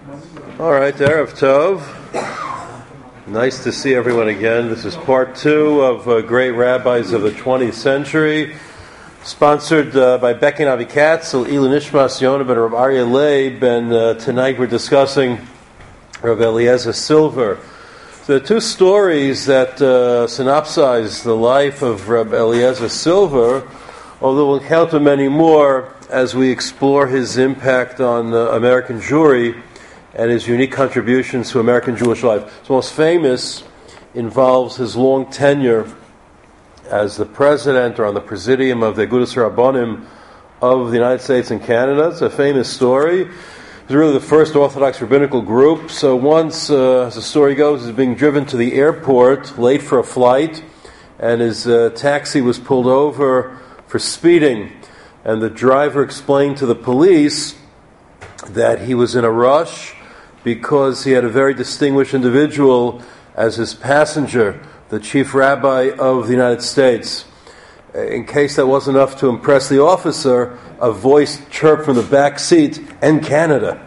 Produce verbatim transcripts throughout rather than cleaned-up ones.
All right, Erev Tov. Nice to see everyone again. This is part two of uh, Great Rabbis of the twentieth century, sponsored uh, by Becky and Avi Katzel, Ilu Nishmas Yonah ben Rav Aryeh Leib, and uh, tonight we're discussing Rav Eliezer Silver. So the two stories that uh, synopsize the life of Rav Eliezer Silver, although we'll encounter many more as we explore his impact on uh, American Jewry and his unique contributions to American Jewish life. His most famous involves his long tenure as the president or on the presidium of the Agudas Rabbanim of the United States and Canada. It's a famous story. It's really the first Orthodox rabbinical group. So once, uh, as the story goes, he's being driven to the airport, late for a flight, and his uh, taxi was pulled over for speeding. And the driver explained to the police that he was in a rush because he had a very distinguished individual as his passenger, the chief rabbi of the United States. In case that wasn't enough to impress the officer, a voice chirped from the back seat, "And Canada."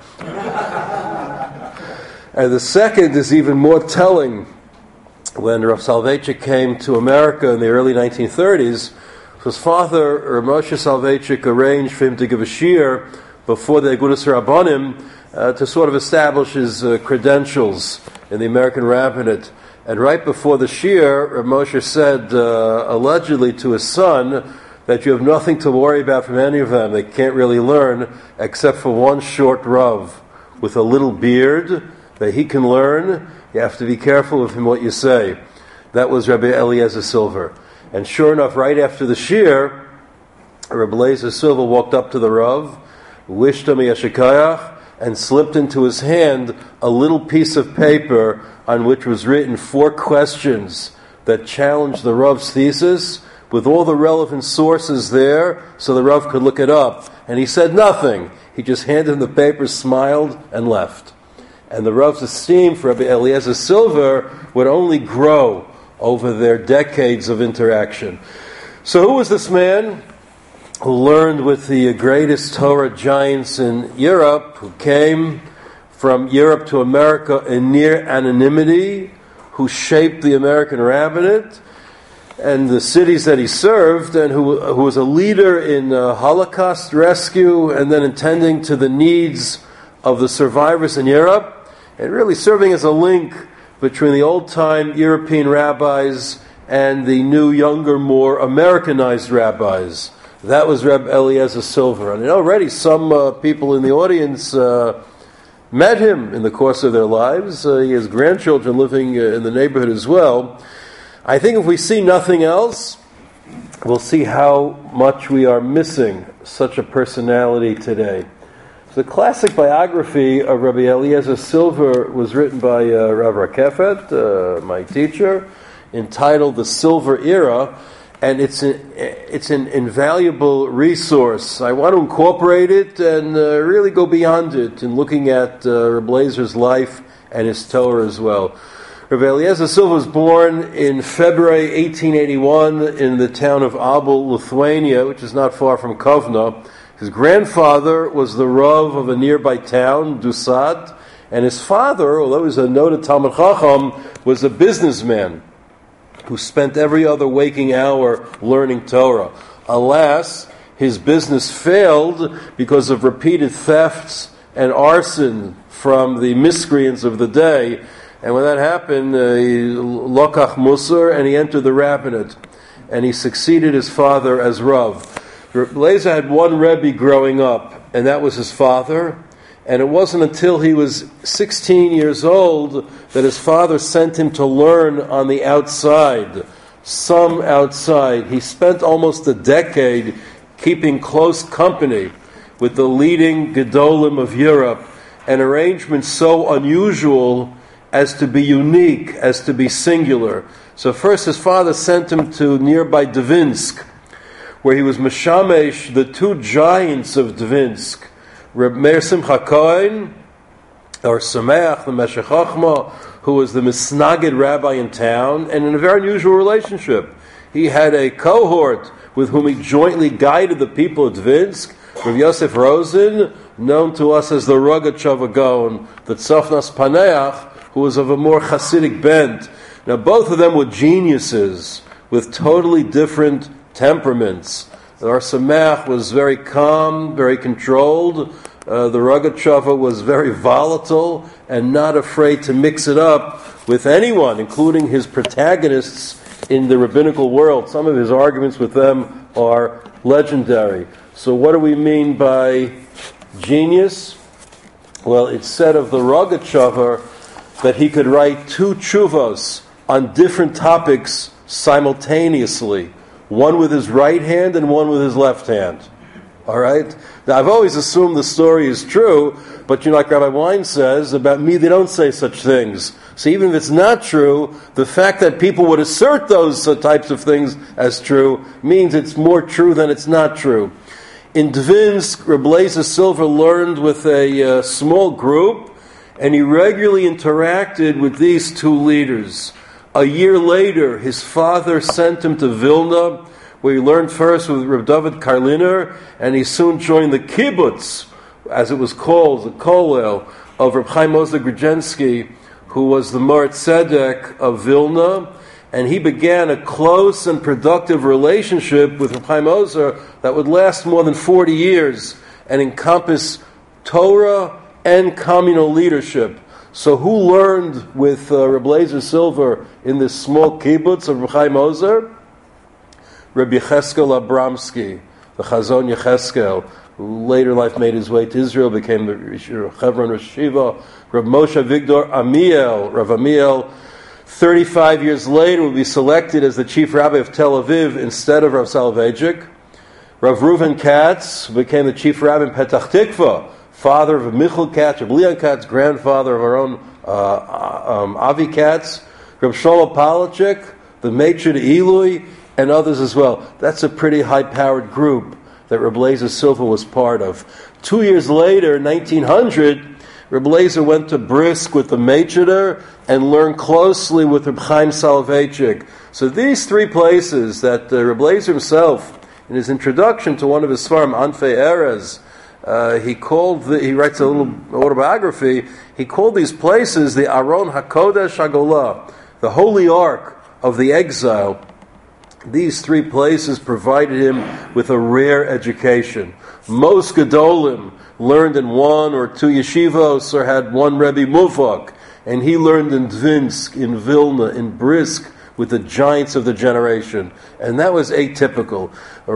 And the second is even more telling. When Rav Soloveitchik came to America in the early nineteen thirties, his father, Rav Moshe Soloveitchik, arranged for him to give a shiur before the Agudas Rabbanim uh, to sort of establish his uh, credentials in the American rabbinate. And right before the shiur, Rav Moshe said, uh, allegedly to his son, that you have nothing to worry about from any of them. They can't really learn except for one short Rav with a little beard that he can learn. You have to be careful of him what you say. That was Rabbi Eliezer Silver. And sure enough, right after the shiur, Rabbi Eliezer Silver walked up to the Rav, wished him a yeshikayach, and slipped into his hand a little piece of paper on which was written four questions that challenged the Rav's thesis with all the relevant sources there so the Rav could look it up. And he said nothing. He just handed him the paper, smiled, and left. And the Rav's esteem for Rabbi Eliezer Silver would only grow over their decades of interaction. So who was this man who learned with the greatest Torah giants in Europe, who came from Europe to America in near anonymity, who shaped the American rabbinate and the cities that he served, and who, who was a leader in uh, Holocaust rescue and then attending to the needs of the survivors in Europe, and really serving as a link between the old-time European rabbis and the new, younger, more Americanized rabbis. That was Reb Eliezer Silver. And already some uh, people in the audience uh, met him in the course of their lives. Uh, he has grandchildren living uh, in the neighborhood as well. I think if we see nothing else, we'll see how much we are missing such a personality today. The classic biography of Rabbi Eliezer Silver was written by uh, Rav Rakefet, uh, my teacher, entitled The Silver Era, and it's an, it's an invaluable resource. I want to incorporate it and uh, really go beyond it in looking at uh, Rabbi Eliezer's life and his Torah as well. Rabbi Eliezer Silver was born in February eighteen eighty-one in the town of Abel, Lithuania, which is not far from Kovna. His grandfather was the Rav of a nearby town, Dusat, and his father, although he was a noted Talmid Chacham, was a businessman who spent every other waking hour learning Torah. Alas, his business failed because of repeated thefts and arson from the miscreants of the day. And when that happened, uh, he lokach musar, and he entered the rabbinate, and he succeeded his father as Rav. Eliezer had one Rebbe growing up, and that was his father. And it wasn't until he was sixteen years old that his father sent him to learn on the outside, some outside. He spent almost a decade keeping close company with the leading Gedolim of Europe, an arrangement so unusual as to be unique, as to be singular. So first his father sent him to nearby Dvinsk, where he was Meshamesh, the two giants of Dvinsk, Reb Meir Simcha Cohen, or Sameach, the Meshech Chochmah, who was the Misnagid rabbi in town, and in a very unusual relationship. He had a cohort with whom he jointly guided the people of Dvinsk, Rav Yosef Rosen, known to us as the Rogatchover Gaon, the Tzofnas Paneach, who was of a more Hasidic bent. Now, both of them were geniuses with totally different temperaments. The Or Sameach was very calm, very controlled. Uh, the Rogatchover was very volatile and not afraid to mix it up with anyone, including his protagonists in the rabbinical world. Some of his arguments with them are legendary. So what do we mean by genius? Well, it's said of the Rogatchover that he could write two tshuvos on different topics simultaneously, one with his right hand and one with his left hand. All right? Now, I've always assumed the story is true, but you know, like Rabbi Wein says, about me, they don't say such things. So even if it's not true, the fact that people would assert those uh, types of things as true means it's more true than it's not true. In Dvinsk, Reb Leizer Silver learned with a uh, small group, and he regularly interacted with these two leaders. A year later, his father sent him to Vilna, where he learned first with Reb David Karliner, and he soon joined the kibbutz, as it was called, the kollel, of Reb Chaim Ozer Grodzinski, who was the Mar Tzedek of Vilna, and he began a close and productive relationship with Reb Chaim Ozer that would last more than forty years and encompass Torah and communal leadership. So who learned with uh, Reb Leizer Silver in this small kibbutz of Reb Chaim Ozer? Reb Yecheskel Abramsky, the Chazon Yecheskel, who later in life made his way to Israel, became the Chevron Rosh Yeshiva. Reb Moshe Vigdor Amiel, Rav Amiel, thirty-five years later, will be selected as the chief rabbi of Tel Aviv instead of Rav Soloveitchik. Rav Reuven Katz became the chief rabbi in Petach Tikva, father of Michal Katz, Reb Leon Katz, grandfather of our own uh, um, Avi Katz. Reb Shlomo Palachik, the Meitre de Ilui, and others as well. That's a pretty high-powered group that Reb Leizer Silver was part of. Two years later, nineteen hundred, Reb Leizer went to Brisk with the Meitre and learned closely with Reb Chaim Soloveitchik. So these three places that uh, Reb Leizer himself, in his introduction to one of his Sfarim, Anfei Erez, uh, he called the, he writes a little autobiography, he called these places the Aron HaKodesh HaGolah, the Holy Ark of the exile. These three places provided him with a rare education. Most Gedolim learned in one or two yeshivos or had one Rebbe Muvak, and he learned in Dvinsk, in Vilna, in Brisk, with the giants of the generation. And that was atypical.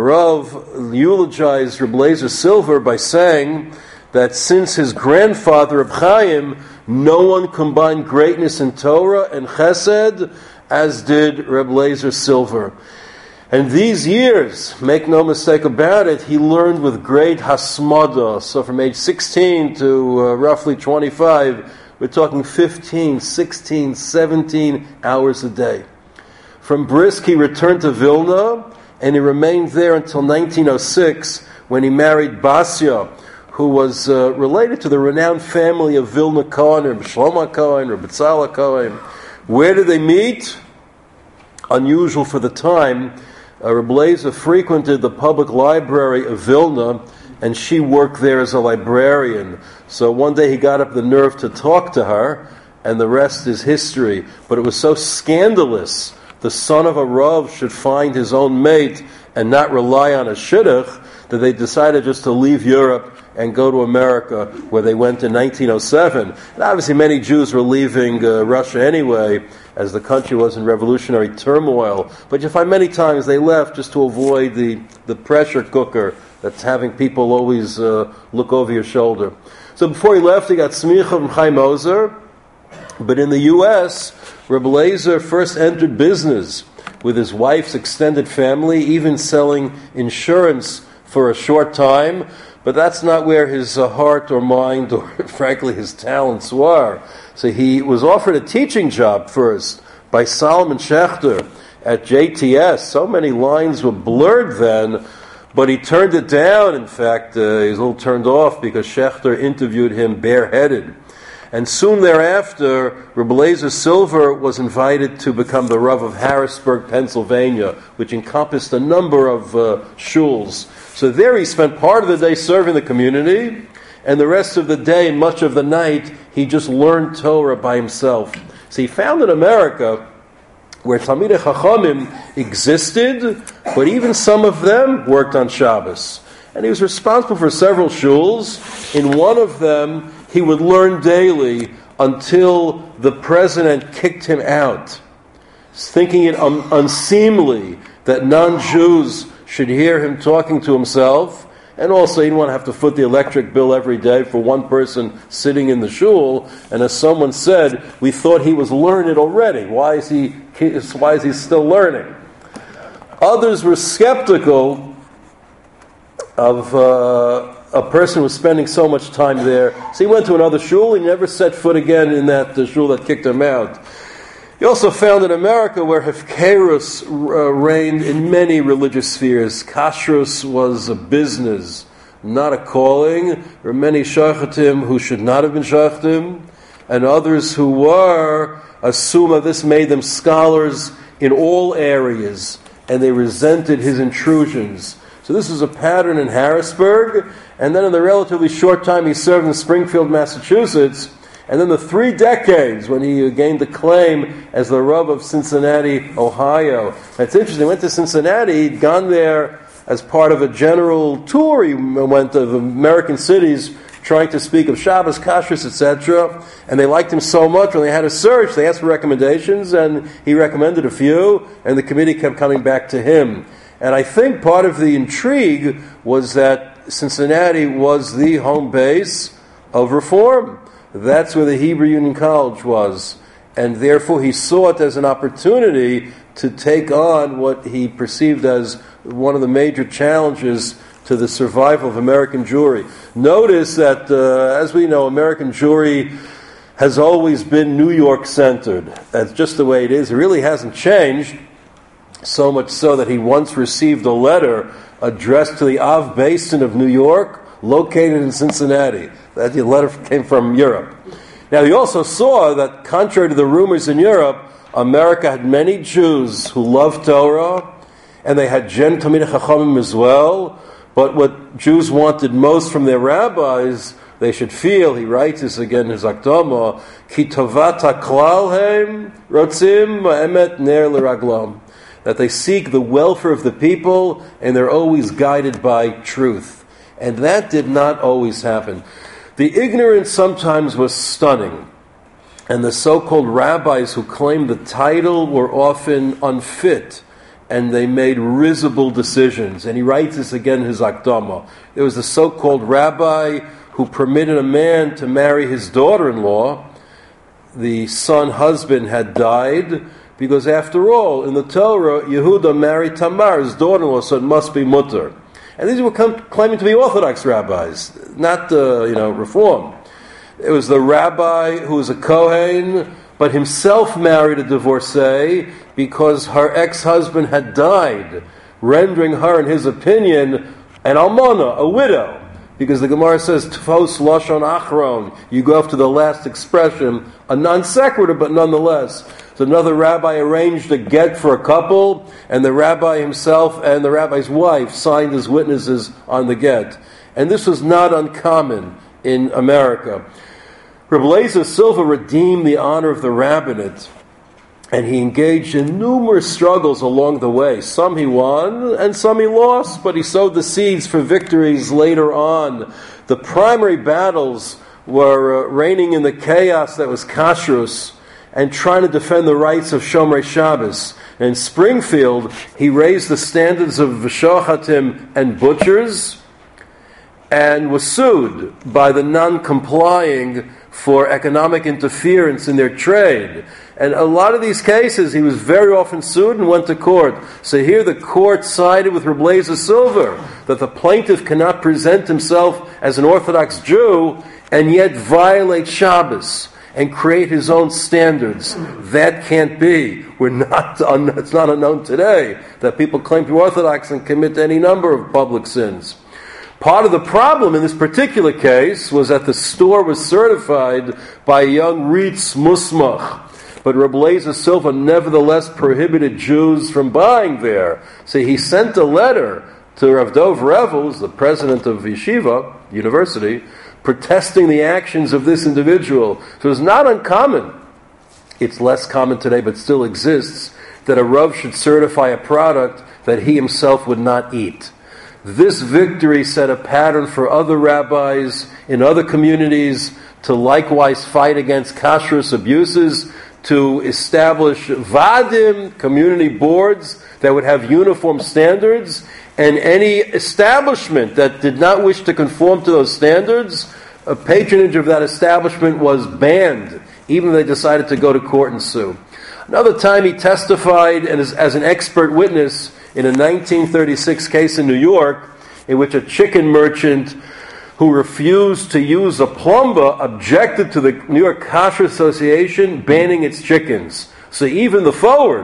Rav eulogized Reb Leizer Silver by saying that since his grandfather Reb Chaim, no one combined greatness in Torah and Chesed as did Reb Leizer Silver. And these years, make no mistake about it, he learned with great hasmada. So from age sixteen to uh, roughly twenty-five, we're talking fifteen, sixteen, seventeen hours a day. From Brisk, he returned to Vilna, and he remained there until nineteen oh six, when he married Basya, who was uh, related to the renowned family of Vilna Cohen, Reb Shlomo Cohen, Reb Tzala Cohen. Where did they meet? Unusual for the time, uh, Reb Leizer frequented the public library of Vilna, and she worked there as a librarian. So one day he got up the nerve to talk to her, and the rest is history. But it was so scandalous, the son of a Rav should find his own mate and not rely on a shidduch, that they decided just to leave Europe and go to America, where they went in nineteen oh seven. And obviously many Jews were leaving uh, Russia anyway, as the country was in revolutionary turmoil. But you find many times they left just to avoid the, the pressure cooker that's having people always uh, look over your shoulder. So before he left, he got smicha from Chaim Ozer. But in the U S, Reb Leizer first entered business with his wife's extended family, even selling insurance for a short time. But that's not where his uh, heart or mind or, frankly, his talents were. So he was offered a teaching job first by Solomon Schechter at J T S. So many lines were blurred then, but he turned it down. In fact, uh, he was a little turned off because Schechter interviewed him bareheaded. And soon thereafter, Reb Leizer Silver was invited to become the Rav of Harrisburg, Pennsylvania, which encompassed a number of uh, shuls. So there he spent part of the day serving the community, and the rest of the day, much of the night, he just learned Torah by himself. So he found in America where Talmidei Chachamim existed, but even some of them worked on Shabbos. And he was responsible for several shuls. In one of them, he would learn daily until the president kicked him out, thinking it un- unseemly that non-Jews should hear him talking to himself. And also, he didn't want to have to foot the electric bill every day for one person sitting in the shul. And as someone said, we thought he was learned already. Why is he, why is he still learning? Others were skeptical of uh, a person who was spending so much time there. So he went to another shul. He never set foot again in that uh, shul that kicked him out. He also found in America where Hefkerus uh, reigned in many religious spheres. Kashrus was a business, not a calling. There were many shachatim who should not have been shachatim, and others who were, assuma this made them scholars in all areas, and they resented his intrusions. So this was a pattern in Harrisburg, and then in the relatively short time he served in Springfield, Massachusetts, and then the three decades when he gained the claim as the Rav of Cincinnati, Ohio. It's interesting, he went to Cincinnati, he'd gone there as part of a general tour. He went to American cities trying to speak of Shabbos, Kashrus, et cetera. And they liked him so much, when they had a search, they asked for recommendations, and he recommended a few, and the committee kept coming back to him. And I think part of the intrigue was that Cincinnati was the home base of reform. That's where the Hebrew Union College was. And therefore he saw it as an opportunity to take on what he perceived as one of the major challenges to the survival of American Jewry. Notice that, uh, as we know, American Jewry has always been New York-centered. That's just the way it is. It really hasn't changed, so much so that he once received a letter addressed to the Av Basin of New York, located in Cincinnati. That the letter came from Europe. Now, he also saw that, contrary to the rumors in Europe, America had many Jews who loved Torah, and they had Gen Talmidei Chachamim as well. But what Jews wanted most from their rabbis, they should feel, he writes this again in his Akdama, Ki tovat haklal heim rotzim emet ner l'raglam, that they seek the welfare of the people, and they're always guided by truth. And that did not always happen. The ignorance sometimes was stunning, and the so-called rabbis who claimed the title were often unfit, and they made risible decisions. And he writes this again in his Akdama. There was a so-called rabbi who permitted a man to marry his daughter-in-law. The son husband had died, because after all, in the Torah, Yehuda married Tamar, his daughter-in-law, so it must be mutter. And these were come, claiming to be Orthodox rabbis, not uh, you know Reform. It was the rabbi who was a Kohen, but himself married a divorcee because her ex-husband had died, rendering her, in his opinion, an almana, a widow. Because the Gemara says, Tfos Lashon Achron, you go after the last expression, a non sequitur, but nonetheless. So another rabbi arranged a get for a couple, and the rabbi himself and the rabbi's wife signed as witnesses on the get. And this was not uncommon in America. Reb Eliezer Silva redeemed the honor of the rabbinate, and he engaged in numerous struggles along the way. Some he won, and some he lost, but he sowed the seeds for victories later on. The primary battles were uh, reigning in the chaos that was kashrus, and trying to defend the rights of Shomrei Shabbos. In Springfield, he raised the standards of Vishochatim and butchers, and was sued by the non-complying for economic interference in their trade. And a lot of these cases, he was very often sued and went to court. So here the court sided with Reb Eliezer Silva, that the plaintiff cannot present himself as an Orthodox Jew and yet violate Shabbos and create his own standards. That can't be. We're not. It's not unknown today that people claim to be Orthodox and commit any number of public sins. Part of the problem in this particular case was that the store was certified by a young Ritz Musmach, but Reb Eliezer Silva nevertheless prohibited Jews from buying there. So he sent a letter to Rav Dov Revel, the president of Yeshiva University, protesting the actions of this individual. So it's not uncommon. It's less common today, but still exists, that a Rav should certify a product that he himself would not eat. This victory set a pattern for other rabbis in other communities to likewise fight against kashrus abuses, to establish vadim, community boards that would have uniform standards, and any establishment that did not wish to conform to those standards, a patronage of that establishment was banned, even if they decided to go to court and sue. Another time he testified as, as an expert witness in a nineteen thirty-six case in New York, in which a chicken merchant who refused to use a plumber objected to the New York Kosher Association banning its chickens. So even the forward,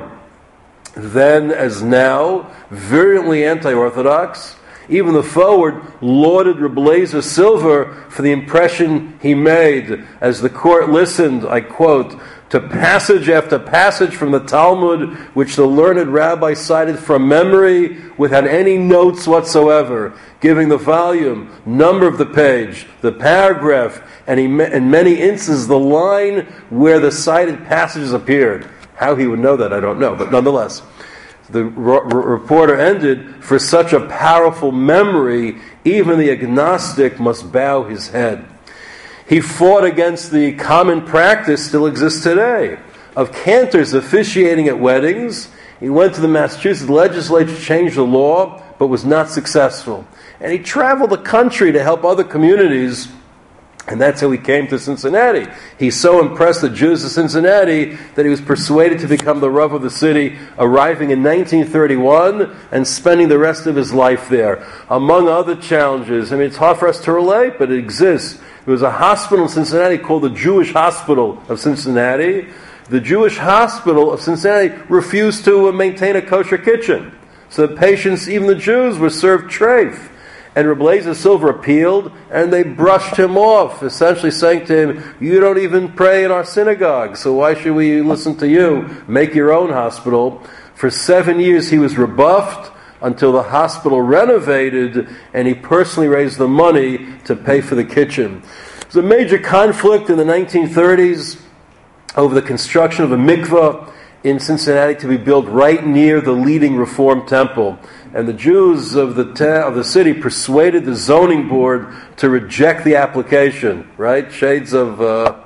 then as now, virulently anti-Orthodox, even the forward lauded Reb Eliezer Silver for the impression he made as the court listened, I quote, to passage after passage from the Talmud, which the learned rabbi cited from memory without any notes whatsoever, giving the volume, number of the page, the paragraph, and he, in many instances the line where the cited passages appeared. How he would know that, I don't know, but nonetheless. The r- r- reporter ended, for such a powerful memory, even the agnostic must bow his head. He fought against the common practice, still exists today, of cantors officiating at weddings. He went to the Massachusetts legislature, changed the law, but was not successful. And he traveled the country to help other communities, and that's how he came to Cincinnati. He so impressed the Jews of Cincinnati that he was persuaded to become the Rav of the city, arriving in nineteen thirty-one and spending the rest of his life there. Among other challenges, I mean, it's hard for us to relate, but it exists. There was a hospital in Cincinnati called the Jewish Hospital of Cincinnati. The Jewish Hospital of Cincinnati refused to maintain a kosher kitchen. So the patients, even the Jews, were served treif. And Reb Eliezer Silver appealed, and they brushed him off, essentially saying to him, you don't even pray in our synagogue, so why should we listen to you? Make your own hospital. For seven years he was rebuffed, until the hospital renovated, and he personally raised the money to pay for the kitchen. There was a major conflict in the nineteen thirties over the construction of a mikveh in Cincinnati to be built right near the leading Reform temple. And the Jews of the ta- of the city persuaded the zoning board to reject the application, right? Shades of uh,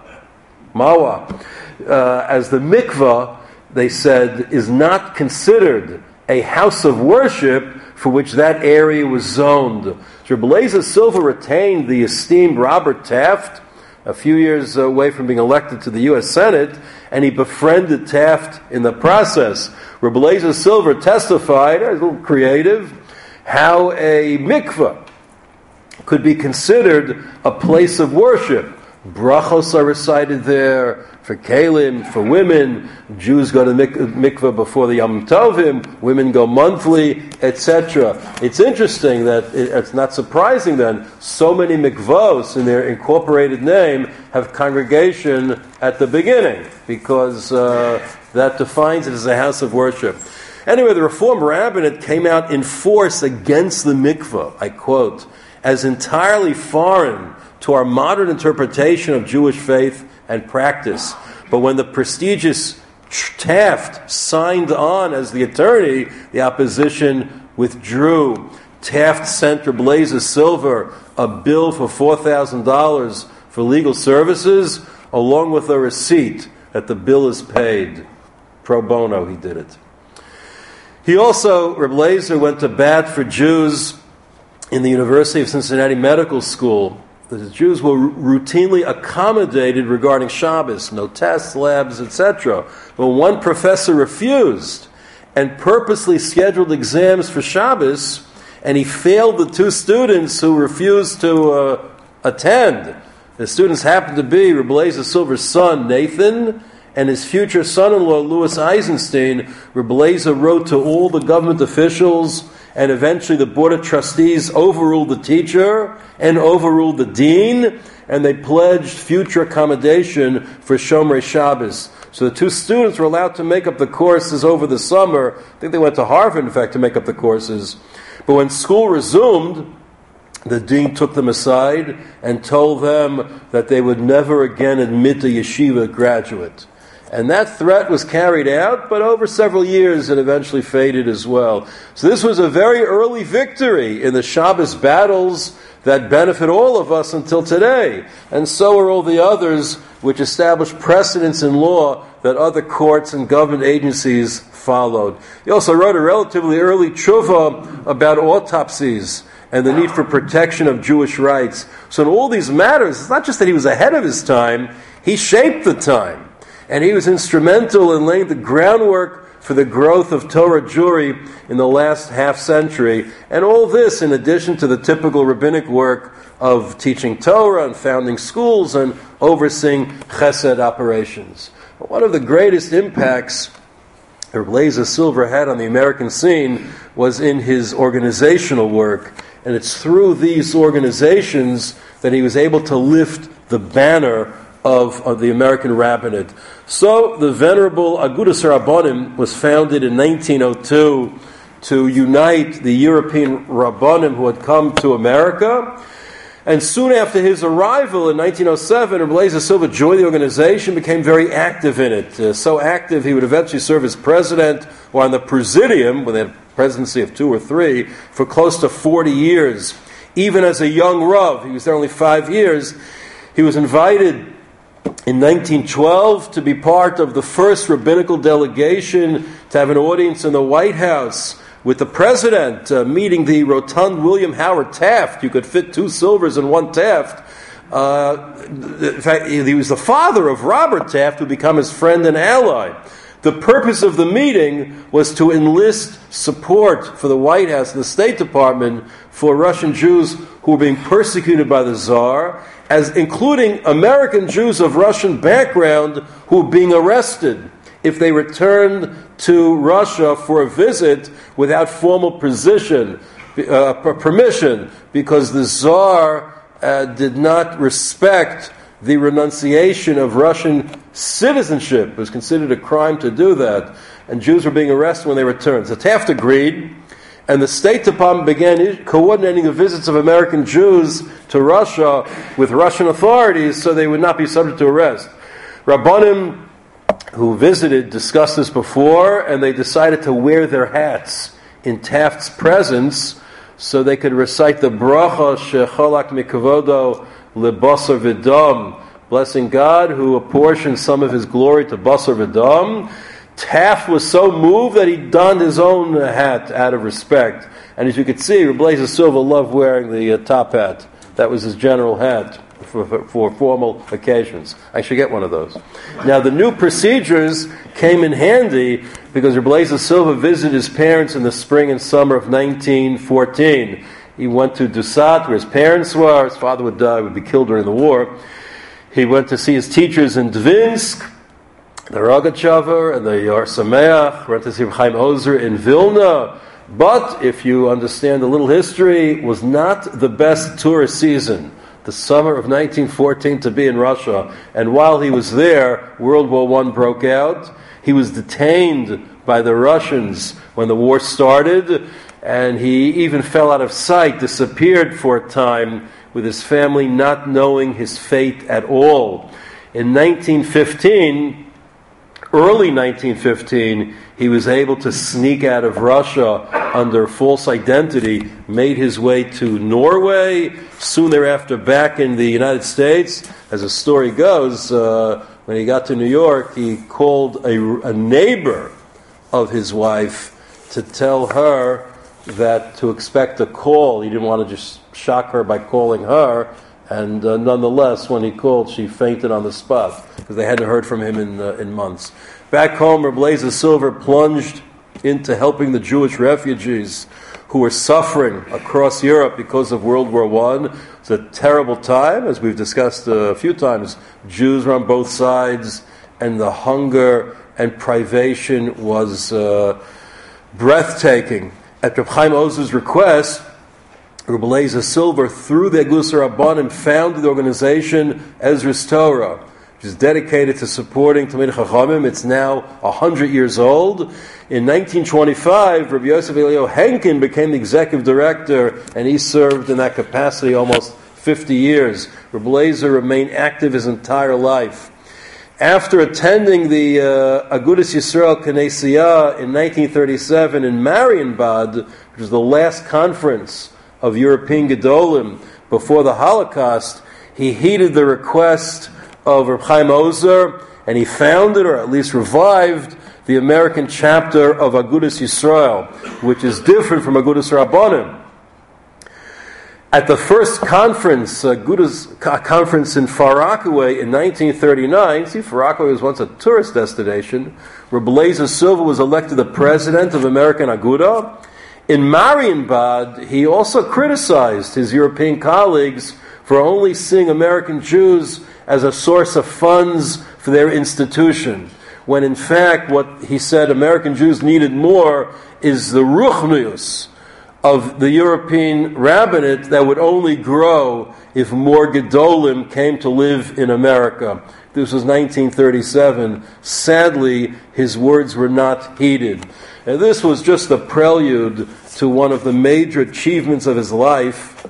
Mawa. Uh, as the mikveh, they said, is not considered a house of worship for which that area was zoned. So Reb Eliezer Silver retained the esteemed Robert Taft, a few years away from being elected to the U S Senate, and he befriended Taft in the process. Reb Eliezer Silver testified, a little creative, how a mikveh could be considered a place of worship. Brachos are recited there for kelim, for women. Jews go to mik- mikveh before the Yom Tovim. Women go monthly, et cetera. It's interesting that it, it's not surprising then. So many mikvahs in their incorporated name have congregation at the beginning because uh, that defines it as a house of worship. Anyway, the Reform rabbinate came out in force against the mikveh. I quote, as entirely foreign to our modern interpretation of Jewish faith and practice. But when the prestigious Taft signed on as the attorney, the opposition withdrew. Taft sent Reb Eliezer Silver a bill for four thousand dollars for legal services, along with a receipt that the bill is paid. Pro bono, he did it. He also, Reb Eliezer, went to bat for Jews in the University of Cincinnati Medical School. The Jews were routinely accommodated regarding Shabbos, no tests, labs, et cetera. But one professor refused and purposely scheduled exams for Shabbos, and he failed the two students who refused to uh, attend. The students happened to be Reb Eliezer Silver's son, Nathan, and his future son-in-law, Louis Eisenstein. Reb Eliezer wrote to all the government officials, and eventually the Board of Trustees overruled the teacher and overruled the dean, and they pledged future accommodation for Shomrei Shabbos. So the two students were allowed to make up the courses over the summer. I think they went to Harvard, in fact, to make up the courses. But when school resumed, the dean took them aside and told them that they would never again admit a yeshiva graduate. And that threat was carried out, but over several years it eventually faded as well. So this was a very early victory in the Shabbos battles that benefit all of us until today. And so are all the others which established precedents in law that other courts and government agencies followed. He also wrote a relatively early tshuva about autopsies and the need for protection of Jewish rights. So in all these matters, it's not just that he was ahead of his time, he shaped the time. And he was instrumental in laying the groundwork for the growth of Torah Jewry in the last half century. And all this in addition to the typical rabbinic work of teaching Torah and founding schools and overseeing chesed operations. But one of the greatest impacts Reb Eliezer Silver had on the American scene was in his organizational work. And it's through these organizations that he was able to lift the banner of, of the American rabbinate. So the venerable Agudas Rabbanim was founded in nineteen oh two to unite the European Rabbanim who had come to America. And soon after his arrival in nineteen oh seven, Reb Eliezer Silver joined the organization, became very active in it. Uh, so active, he would eventually serve as president or on the presidium, when they had a presidency of two or three, for close to forty years. Even as a young Rav, he was there only five years, he was invited in nineteen twelve to be part of the first rabbinical delegation to have an audience in the White House with the president, uh, meeting the rotund William Howard Taft. You could fit two Silvers in one Taft. Uh, in fact, he was the father of Robert Taft, who would become his friend and ally. The purpose of the meeting was to enlist support for the White House and the State Department for Russian Jews who were being persecuted by the Tsar, as including American Jews of Russian background who were being arrested if they returned to Russia for a visit without formal position, uh, permission, because the Tsar uh, did not respect the renunciation of Russian citizenship. It was considered a crime to do that, and Jews were being arrested when they returned. So Taft agreed, and the State Department began coordinating the visits of American Jews to Russia with Russian authorities so they would not be subject to arrest. Rabbanim who visited discussed this before, and they decided to wear their hats in Taft's presence so they could recite the bracha shecholak mikavodo lebasar v'dam, blessing God who apportioned some of his glory to basar v'dam. Taft was so moved that he donned his own hat out of respect. And as you could see, Reb Eliezer Silver loved wearing the uh, top hat. That was his general hat for, for, for formal occasions. I should get one of those. Now, the new procedures came in handy because Reb Eliezer Silver visited his parents in the spring and summer of nineteen fourteen. He went to Dusat, where his parents were. His father would die, would be killed during the war. He went to see his teachers in Dvinsk, the Rogachover and the Yar Sameach. Went to see Chaim Ozer in Vilna. But if you understand a little history, it was not the best tourist season, the summer of nineteen fourteen, to be in Russia. And while he was there, World War One broke out. He was detained by the Russians when the war started, and he even fell out of sight, disappeared for a time, with his family not knowing his fate at all. In nineteen fifteen, early nineteen fifteen, he was able to sneak out of Russia under false identity, made his way to Norway, soon thereafter back in the United States. As the story goes, uh, when he got to New York, he called a, a neighbor of his wife to tell her that to expect a call. He didn't want to just shock her by calling her, and uh, nonetheless, when he called, she fainted on the spot because they hadn't heard from him in uh, in months. Back home, Reb Eliezer Silver plunged into helping the Jewish refugees who were suffering across Europe because of World War One. It was a terrible time, as we've discussed a few times. Jews were on both sides, and the hunger and privation was uh, breathtaking. At Reb Chaim Ozer's request, Reb Eliezer Silver, through the Agudas Rabbanim, founded the organization Ezras Torah. which is dedicated to supporting Talmidei Chachamim. It's now one hundred years old. In nineteen twenty-five, Rabbi Yosef Eliyahu Henkin became the executive director, and he served in that capacity almost fifty years. Rabbi Eliezer remained active his entire life. After attending the uh, Agudas Yisrael Knessia in nineteen thirty-seven in Marienbad, which was the last conference of European Gedolim before the Holocaust, he heeded the request of Reb Chaim Ozer, and he founded, or at least revived, the American chapter of Agudas Yisrael, which is different from Agudas Rabbanim. At the first conference, Agudas conference in Far Rockaway in nineteen thirty-nine, see, Far Rockaway was once a tourist destination, Reb Eliezer Silver was elected the president of American Aguda. In Marienbad, he also criticized his European colleagues for only seeing American Jews as a source of funds for their institution, when in fact what he said American Jews needed more is the ruchnius of the European rabbinate that would only grow if more Gedolim came to live in America. This was nineteen thirty-seven. Sadly, his words were not heeded. And this was just the prelude to one of the major achievements of his life,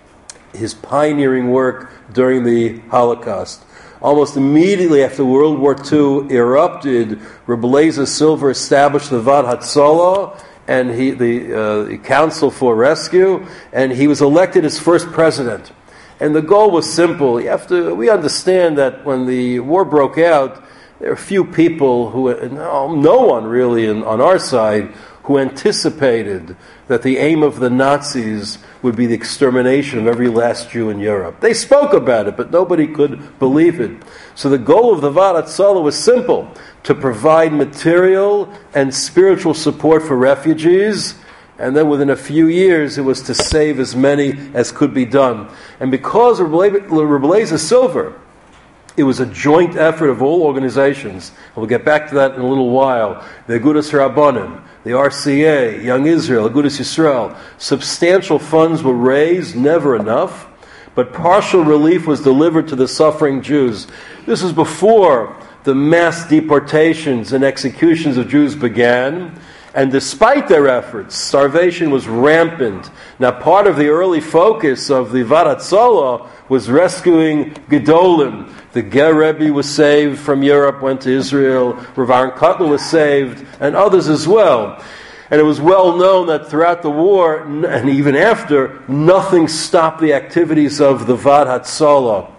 his pioneering work during the Holocaust. Almost immediately after World War Two erupted, Reb Eliezer Silver established the Vad Hatzalah and he, the, uh, the Council for Rescue, and he was elected as first president. And the goal was simple. You have to, we understand that when the war broke out, there were few people who, no, no one really in, on our side, who anticipated that the aim of the Nazis would be the extermination of every last Jew in Europe. They spoke about it, but nobody could believe it. So the goal of the Vad Hatzalah was simple, to provide material and spiritual support for refugees, and then within a few years it was to save as many as could be done. And because of Reb Eliezer Silver, it was a joint effort of all organizations, and we'll get back to that in a little while, the Agudas Rabbanim, the R C A, Young Israel, Agudas Yisrael. Substantial funds were raised, never enough, but partial relief was delivered to the suffering Jews. This was before the mass deportations and executions of Jews began, and despite their efforts, starvation was rampant. Now, part of the early focus of the Vad Hatzalah was rescuing Gedolim. The Ger Rebbe was saved from Europe, went to Israel. Rav Aaron Kotler was saved, and others as well. And it was well known that throughout the war, and even after, nothing stopped the activities of the Vad Hatzalah.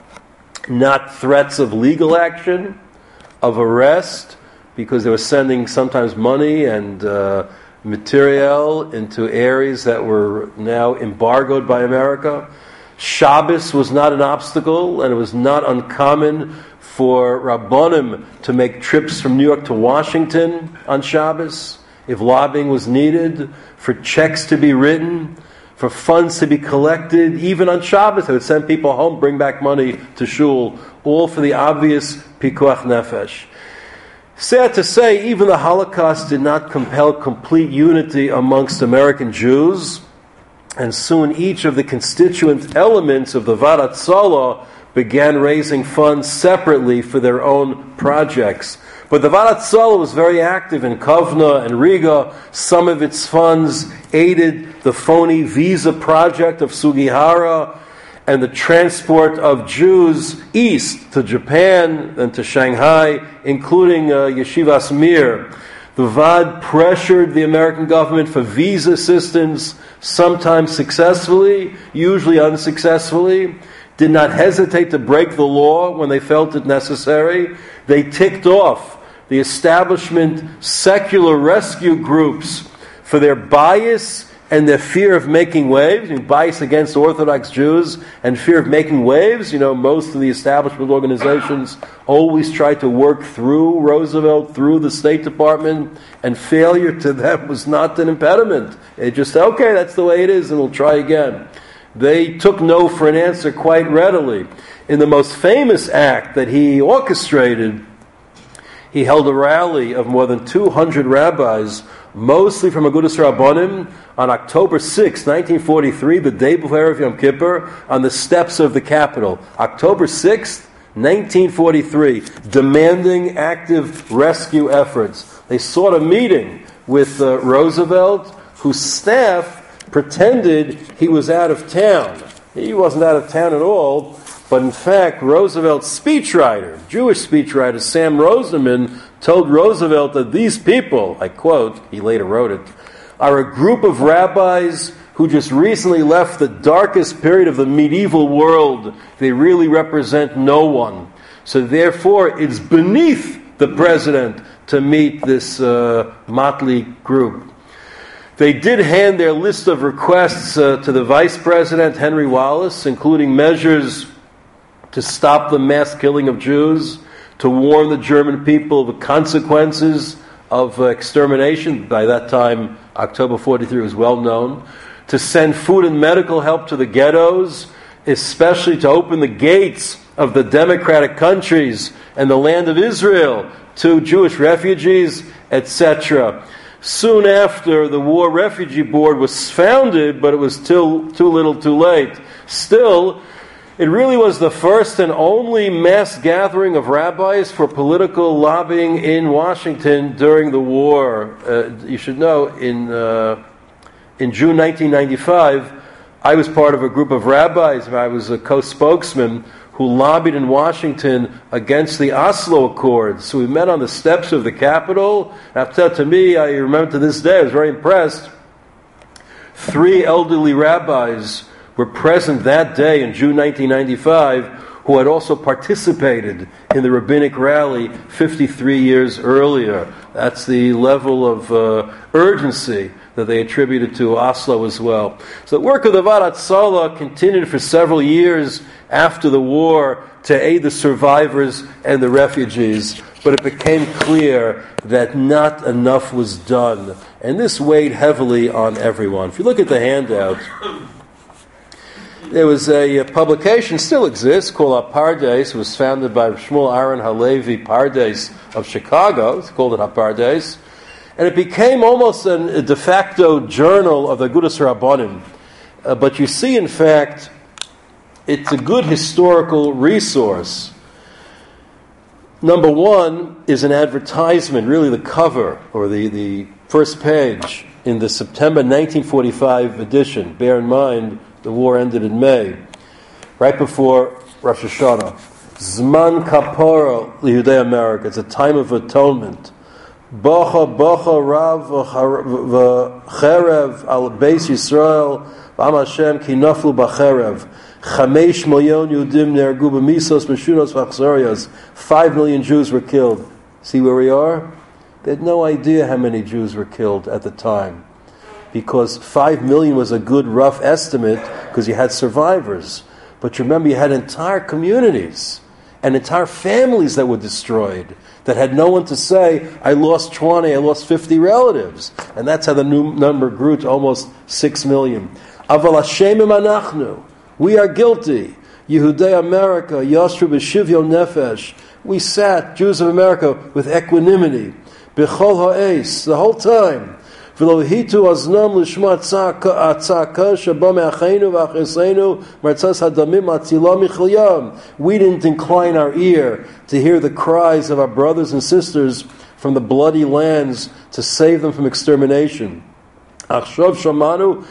Not threats of legal action, of arrest, because they were sending sometimes money and uh, material into areas that were now embargoed by America. Shabbos was not an obstacle, and it was not uncommon for Rabbanim to make trips from New York to Washington on Shabbos, if lobbying was needed, for checks to be written, for funds to be collected. Even on Shabbos, they would send people home, bring back money to shul, all for the obvious pikuach nefesh. Sad to say, even the Holocaust did not compel complete unity amongst American Jews, and soon each of the constituent elements of the Vad Hatzalah began raising funds separately for their own projects. But the Vad Hatzalah was very active in Kovna and Riga. Some of its funds aided the phony visa project of Sugihara and the transport of Jews east to Japan and to Shanghai, including uh, Yeshivas Mir. The Vad pressured the American government for visa assistance, sometimes successfully, usually unsuccessfully, did not hesitate to break the law when they felt it necessary. They ticked off the establishment secular rescue groups for their bias and their fear of making waves, I mean, bias against Orthodox Jews and fear of making waves. You know, most of the establishment organizations always try to work through Roosevelt, through the State Department, and failure to them was not an impediment. They just said, okay, that's the way it is, and we'll try again. They took no for an answer quite readily. In the most famous act that he orchestrated, he held a rally of more than two hundred rabbis, mostly from Agudas Rabbanim, on October sixth, nineteen forty-three, the day before Erev Yom Kippur, on the steps of the Capitol. October sixth, nineteen forty-three, demanding active rescue efforts. They sought a meeting with uh, Roosevelt, whose staff pretended he was out of town. He wasn't out of town at all, but in fact, Roosevelt's speechwriter, Jewish speechwriter Sam Rosenman, told Roosevelt that these people, I quote, he later wrote it, are a group of rabbis who just recently left the darkest period of the medieval world. They really represent no one. So therefore, it's beneath the president to meet this uh, motley group. They did hand their list of requests uh, to the Vice President, Henry Wallace, including measures to stop the mass killing of Jews, to warn the German people of the consequences of uh, extermination. By that time, October forty-three was well known. To send food and medical help to the ghettos, especially to open the gates of the democratic countries and the land of Israel to Jewish refugees, et cetera. Soon after, the War Refugee Board was founded, but it was too, too little too late. Still, it really was the first and only mass gathering of rabbis for political lobbying in Washington during the war. Uh, you should know, in uh, in June nineteen ninety-five, I was part of a group of rabbis. I was a co-spokesman who lobbied in Washington against the Oslo Accords. So we met on the steps of the Capitol. After, to me, I remember to this day, I was very impressed. Three elderly rabbis were present that day in June nineteen ninety-five, who had also participated in the rabbinic rally fifty-three years earlier. That's the level of uh, urgency that they attributed to Oslo as well. So the work of the Vaad Hatzalah continued for several years after the war to aid the survivors and the refugees, but it became clear that not enough was done. And this weighed heavily on everyone. If you look at the handout, there was a, a publication, still exists, called Apardes. It was founded by Shmuel Aaron Halevi Pardes of Chicago. It's called it Apardes. And it became almost an, a de facto journal of the Agudas Rabbanim. Uh, but you see, in fact, it's a good historical resource. Number one is an advertisement, really the cover, or the, the first page, in the September nineteen forty-five edition. Bear in mind, the war ended in May, right before Rosh Hashanah. Zman Kapara Liyudei America. It's a time of atonement. Bacha Bacha Rav v'cherev al Beis Yisrael v'am Hashem ki naflu b'cherev. Chamesh milyon Yudim nergu b'misos meshunos v'achzorios. Five million Jews were killed. See where we are? They had no idea how many Jews were killed at the time, because five million was a good rough estimate because you had survivors. But remember, you had entire communities and entire families that were destroyed, that had no one to say, I lost twenty, I lost fifty relatives. And that's how the new number grew to almost six million. Aval Hashemim anachnu. We are guilty. Yehudei America, Yashru b'shivyon nefesh. We sat, Jews of America, with equanimity. B'chol ha'es, the whole time. V'lo hitu aznam l'shma tzaka sheba me'acheinu v'achesenu martzas hadamim atzila michlayam. We didn't incline our ear to hear the cries of our brothers and sisters from the bloody lands to save them from extermination. And now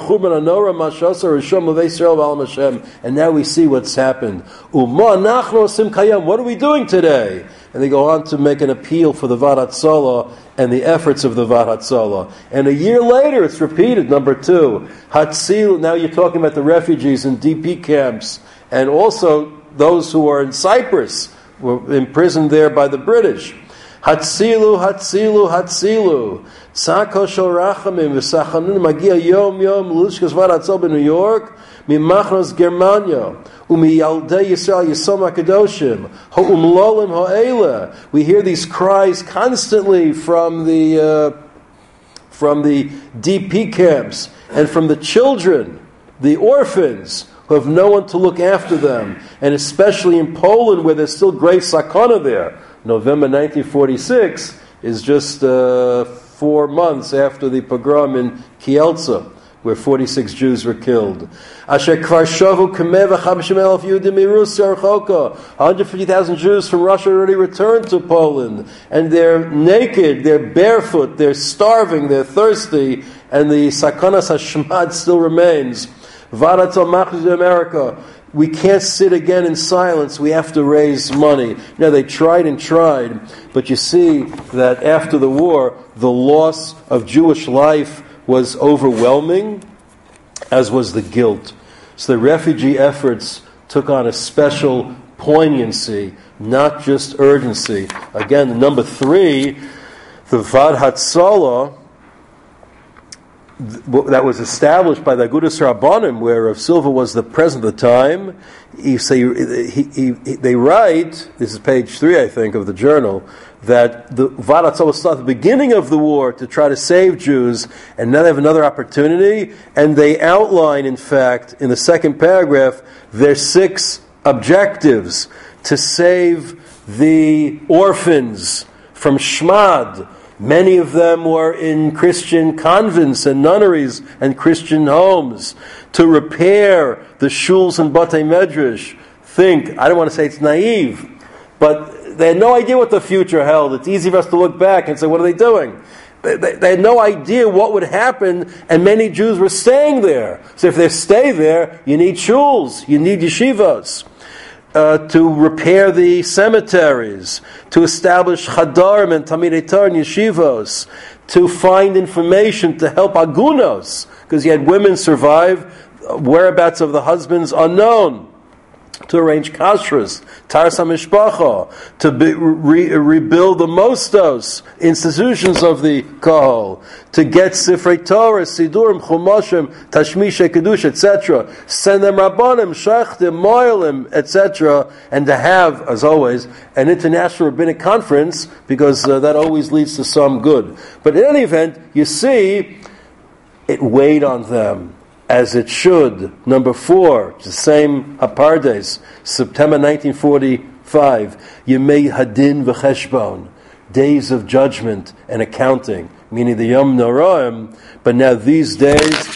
we see what's happened. What are we doing today? And they go on to make an appeal for the Vaad Hatzalah and the efforts of the Vaad Hatzalah. And a year later, it's repeated, number two. Hatzil, now you're talking about the refugees in D P camps, and also those who are in Cyprus, were imprisoned there by the British. Hatzilu, Hatzilu, Hatzilu. Tzako shel rachamim v'sachanun magia yom yom l'lishkas Vaad Hatzalah in New York, mimachnos Germania, umiyaldei Yisrael Yisom HaKadoshim, ha'umlolim ha'ela. We hear these cries constantly from the uh, from the D P camps and from the children, the orphans, who have no one to look after them, and especially in Poland, where there's still great sakana there. November nineteen forty-six is just uh, four months after the pogrom in Kielce. where forty-six Jews were killed. Asher kvar shavu k'meh v'chamishim elef Yehudim miRussia Archoka. one hundred fifty thousand Jews from Russia already returned to Poland, and they're naked, they're barefoot, they're starving, they're thirsty, and the Sakanas Hashmad still remains. Varatzal Machzor America. We can't sit again in silence. We have to raise money. Now, they tried and tried, but you see that after the war, the loss of Jewish life was overwhelming, as was the guilt. So the refugee efforts took on a special poignancy, not just urgency. Again, number three, the Vad Hatzalah, that was established by the Agudas Rabbanim, where Rav Silva was the president at the time. He say, he, he, he, they write, this is page three, I think, of the journal, that the Vad Hatzalah started at the beginning of the war to try to save Jews, and now they have another opportunity, and they outline, in fact, in the second paragraph, their six objectives to save the orphans from Shmad. Many of them were in Christian convents and nunneries and Christian homes. To repair the shuls and batei medrash. Think, I don't want to say it's naive, but they had no idea what the future held. It's easy for us to look back and say, what are they doing? They, they, they had no idea what would happen, and many Jews were staying there. So if they stay there, you need shuls, you need yeshivas. Uh, to repair the cemeteries, to establish chadarim and tamidei Torah and yeshivos, to find information to help agunos, because you had women survive, whereabouts of the husbands unknown, to arrange kashrus, taras hamishpacha, to be, re, rebuild the mostos, institutions of the kahal, to get sifrei Torah, sidurim, chumashim, tashmishay kedusha, et cetera. Send them rabbanim, shachtim, moilim, et cetera. And to have, as always, an international rabbinic conference, because uh, that always leads to some good. But in any event, you see, it weighed on them, as it should. Number four, the same Apardes, September nineteen forty-five, Yemei Hadin v'Cheshbon, days of judgment and accounting, meaning the Yom Noraim. But now these days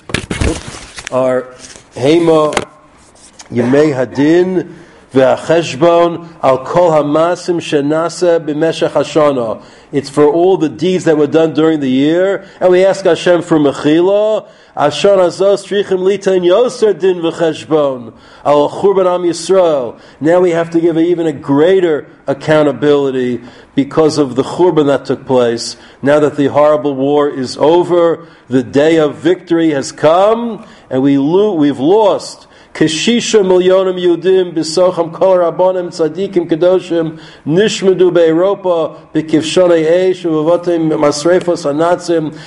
are Hema Yemei Hadin v'Cheshbon al kol hamasim shenasa b'meshach hashana. It's for all the deeds that were done during the year, and we ask Hashem for mechila. Ashon azos trichim litain yoser din v'cheshbon al churban am Yisrael. Now we have to give even a greater accountability because of the churban that took place. Now that the horrible war is over, the day of victory has come, and we lo- we've lost Keshisha milyonim Yudim b'socham kol rabbanim tzadikim kedoshim nishmedu be'Europa b'kivshonei eish u'votim masrefos hanatzim.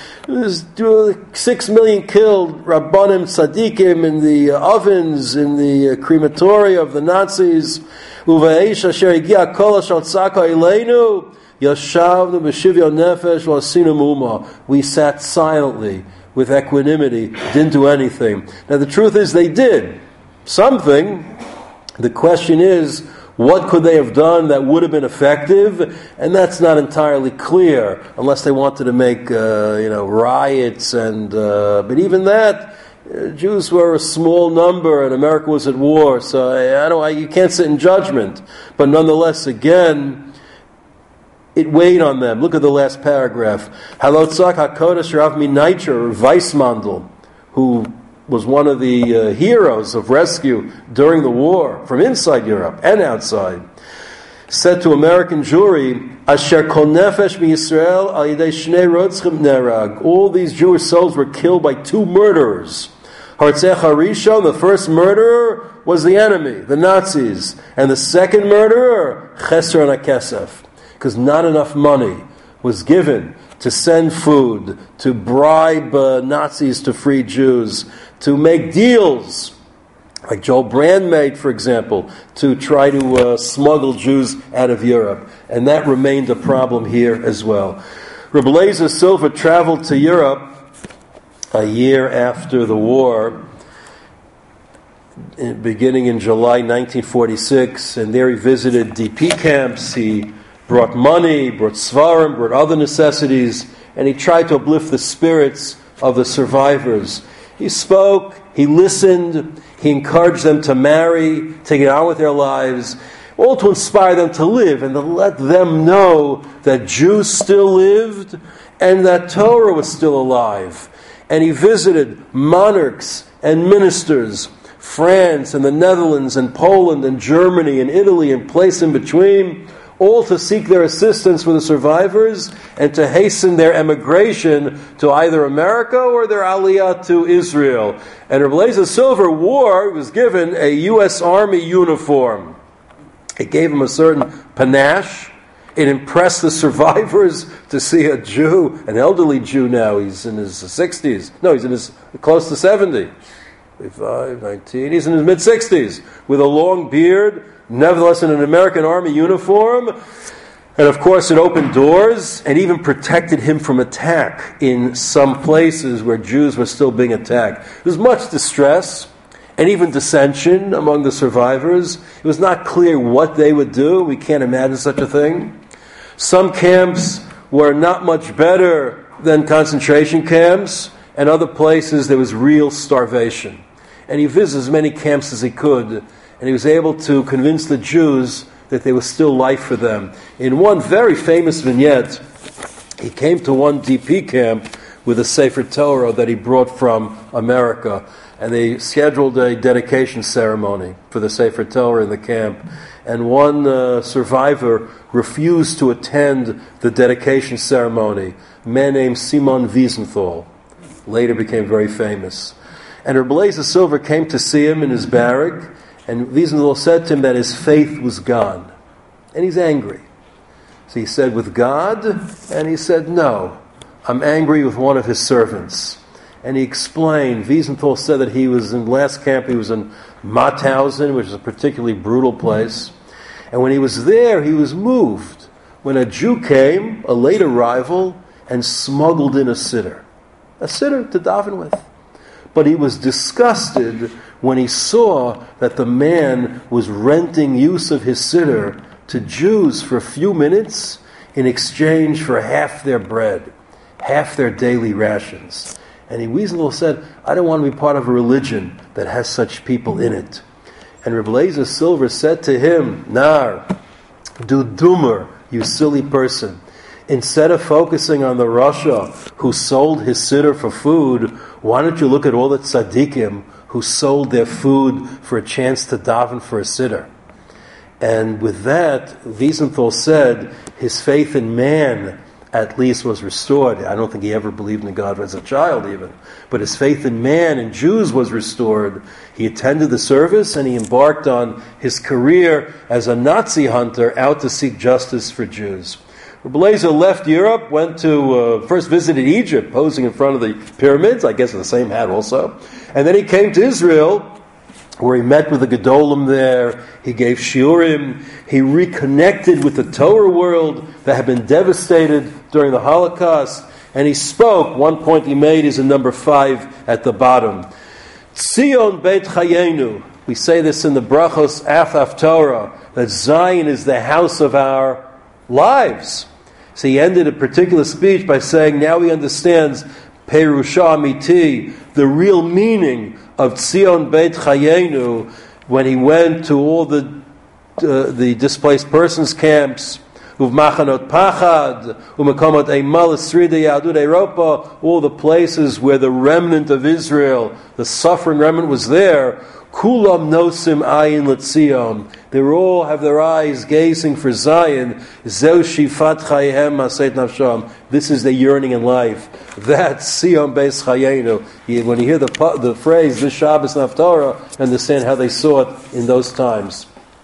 Six million killed rabbanim tzadikim in the ovens, in the crematoria of the Nazis. Uve'eish asher higia kol ashal tzaka eleinu yashavnu b'shivyon nefesh v'asinu muma. We sat silently with equanimity, didn't do anything. Now the truth is they did something. The question is, what could they have done that would have been effective? And that's not entirely clear, unless they wanted to make, uh, you know, riots. And uh, but even that, uh, Jews were a small number, and America was at war. So I, I don't, I, you can't sit in judgment. But nonetheless, again, it weighed on them. Look at the last paragraph. Halotzak Hakodesh Rav Minaiter Weissmandel, who was one of the uh, heroes of rescue during the war from inside Europe and outside, said to American jury, Asher kol nefesh miYisrael al yidei shnei rotzchim nerag. All these Jewish souls were killed by two murderers. Hartzech HaRishon, the first murderer, was the enemy, the Nazis. And the second murderer, Chesron HaKesef. Because not enough money was given to send food, to bribe uh, Nazis to free Jews, to make deals, like Joel Brand made, for example, to try to uh, smuggle Jews out of Europe. And that remained a problem here as well. Rebbe Eliezer Silver traveled to Europe a year after the war, beginning in July nineteen forty-six, and there he visited D P camps. He brought money, brought svarim, brought other necessities, and he tried to uplift the spirits of the survivors. He spoke, he listened, he encouraged them to marry, to get on with their lives, all to inspire them to live and to let them know that Jews still lived and that Torah was still alive. And he visited monarchs and ministers, France and the Netherlands and Poland and Germany and Italy and place in between, all to seek their assistance for the survivors and to hasten their emigration to either America or their aliyah to Israel. And Rebbe Eliezer Silver wore, was given a U S Army uniform. It gave him a certain panache. It impressed the survivors to see a Jew, an elderly Jew now. He's in his sixties. No, he's in his close to seventy. twenty-five, nineteen. He's in his mid-sixties with a long beard, nevertheless in an American Army uniform. And of course it opened doors and even protected him from attack in some places where Jews were still being attacked. There was much distress and even dissension among the survivors. It was not clear what they would do. We can't imagine such a thing. Some camps were not much better than concentration camps, and other places there was real starvation. And he visited as many camps as he could, and he was able to convince the Jews that there was still life for them. In one very famous vignette, he came to one D P camp with a Sefer Torah that he brought from America, and they scheduled a dedication ceremony for the Sefer Torah in the camp. And one uh, survivor refused to attend the dedication ceremony, a man named Simon Wiesenthal, later became very famous. And Rebbe Eliezer Silver came to see him in his barrack, and Wiesenthal said to him that his faith was gone. And he's angry. So he said, with God? And he said, no, I'm angry with one of his servants. And he explained, Wiesenthal said that he was in last camp, he was in Mauthausen, which is a particularly brutal place. And when he was there, he was moved when a Jew came, a late arrival, and smuggled in a siddur. A siddur to daven with. But he was disgusted when he saw that the man was renting use of his siddur to Jews for a few minutes in exchange for half their bread, half their daily rations. And he Wiesenthal said, I don't want to be part of a religion that has such people in it. And Rebbe Eliezer Silver said to him, Nar, do dummer, you silly person. Instead of focusing on the Rasha who sold his siddur for food, why don't you look at all the tzaddikim who sold their food for a chance to daven for a siddur? And with that, Wiesenthal said his faith in man at least was restored. I don't think he ever believed in God as a child even. But his faith in man and Jews was restored. He attended the service and he embarked on his career as a Nazi hunter out to seek justice for Jews. Rebbe Eliezer left Europe, went to, uh, first visited Egypt, posing in front of the pyramids, I guess in the same hat also. And then he came to Israel, where he met with the Gedolim there. He gave shiurim. He reconnected with the Torah world that had been devastated during the Holocaust. And he spoke. One point he made is in number five at the bottom. Tzion Beit Chayenu. We say this in the Brachos Af Torah, that Zion is the house of our lives. So he ended a particular speech by saying, now he understands Perusha Amiti, the real meaning of Tzion Beit Chayenu, when he went to all the uh, the displaced persons camps, Uvmachanot Pachad, Umakomot Eimal Esrida Yadud Europa, all the places where the remnant of Israel, the suffering remnant, was there. Kulam nosim ayin l'tzion. They all have their eyes gazing for Zion. Zeu shifat chayhem aseit nafsham. This is the yearning in life. That's Tzion Beis Chayenu. When you hear the the phrase this Shabbos Naftorah, understand how they saw it in those times.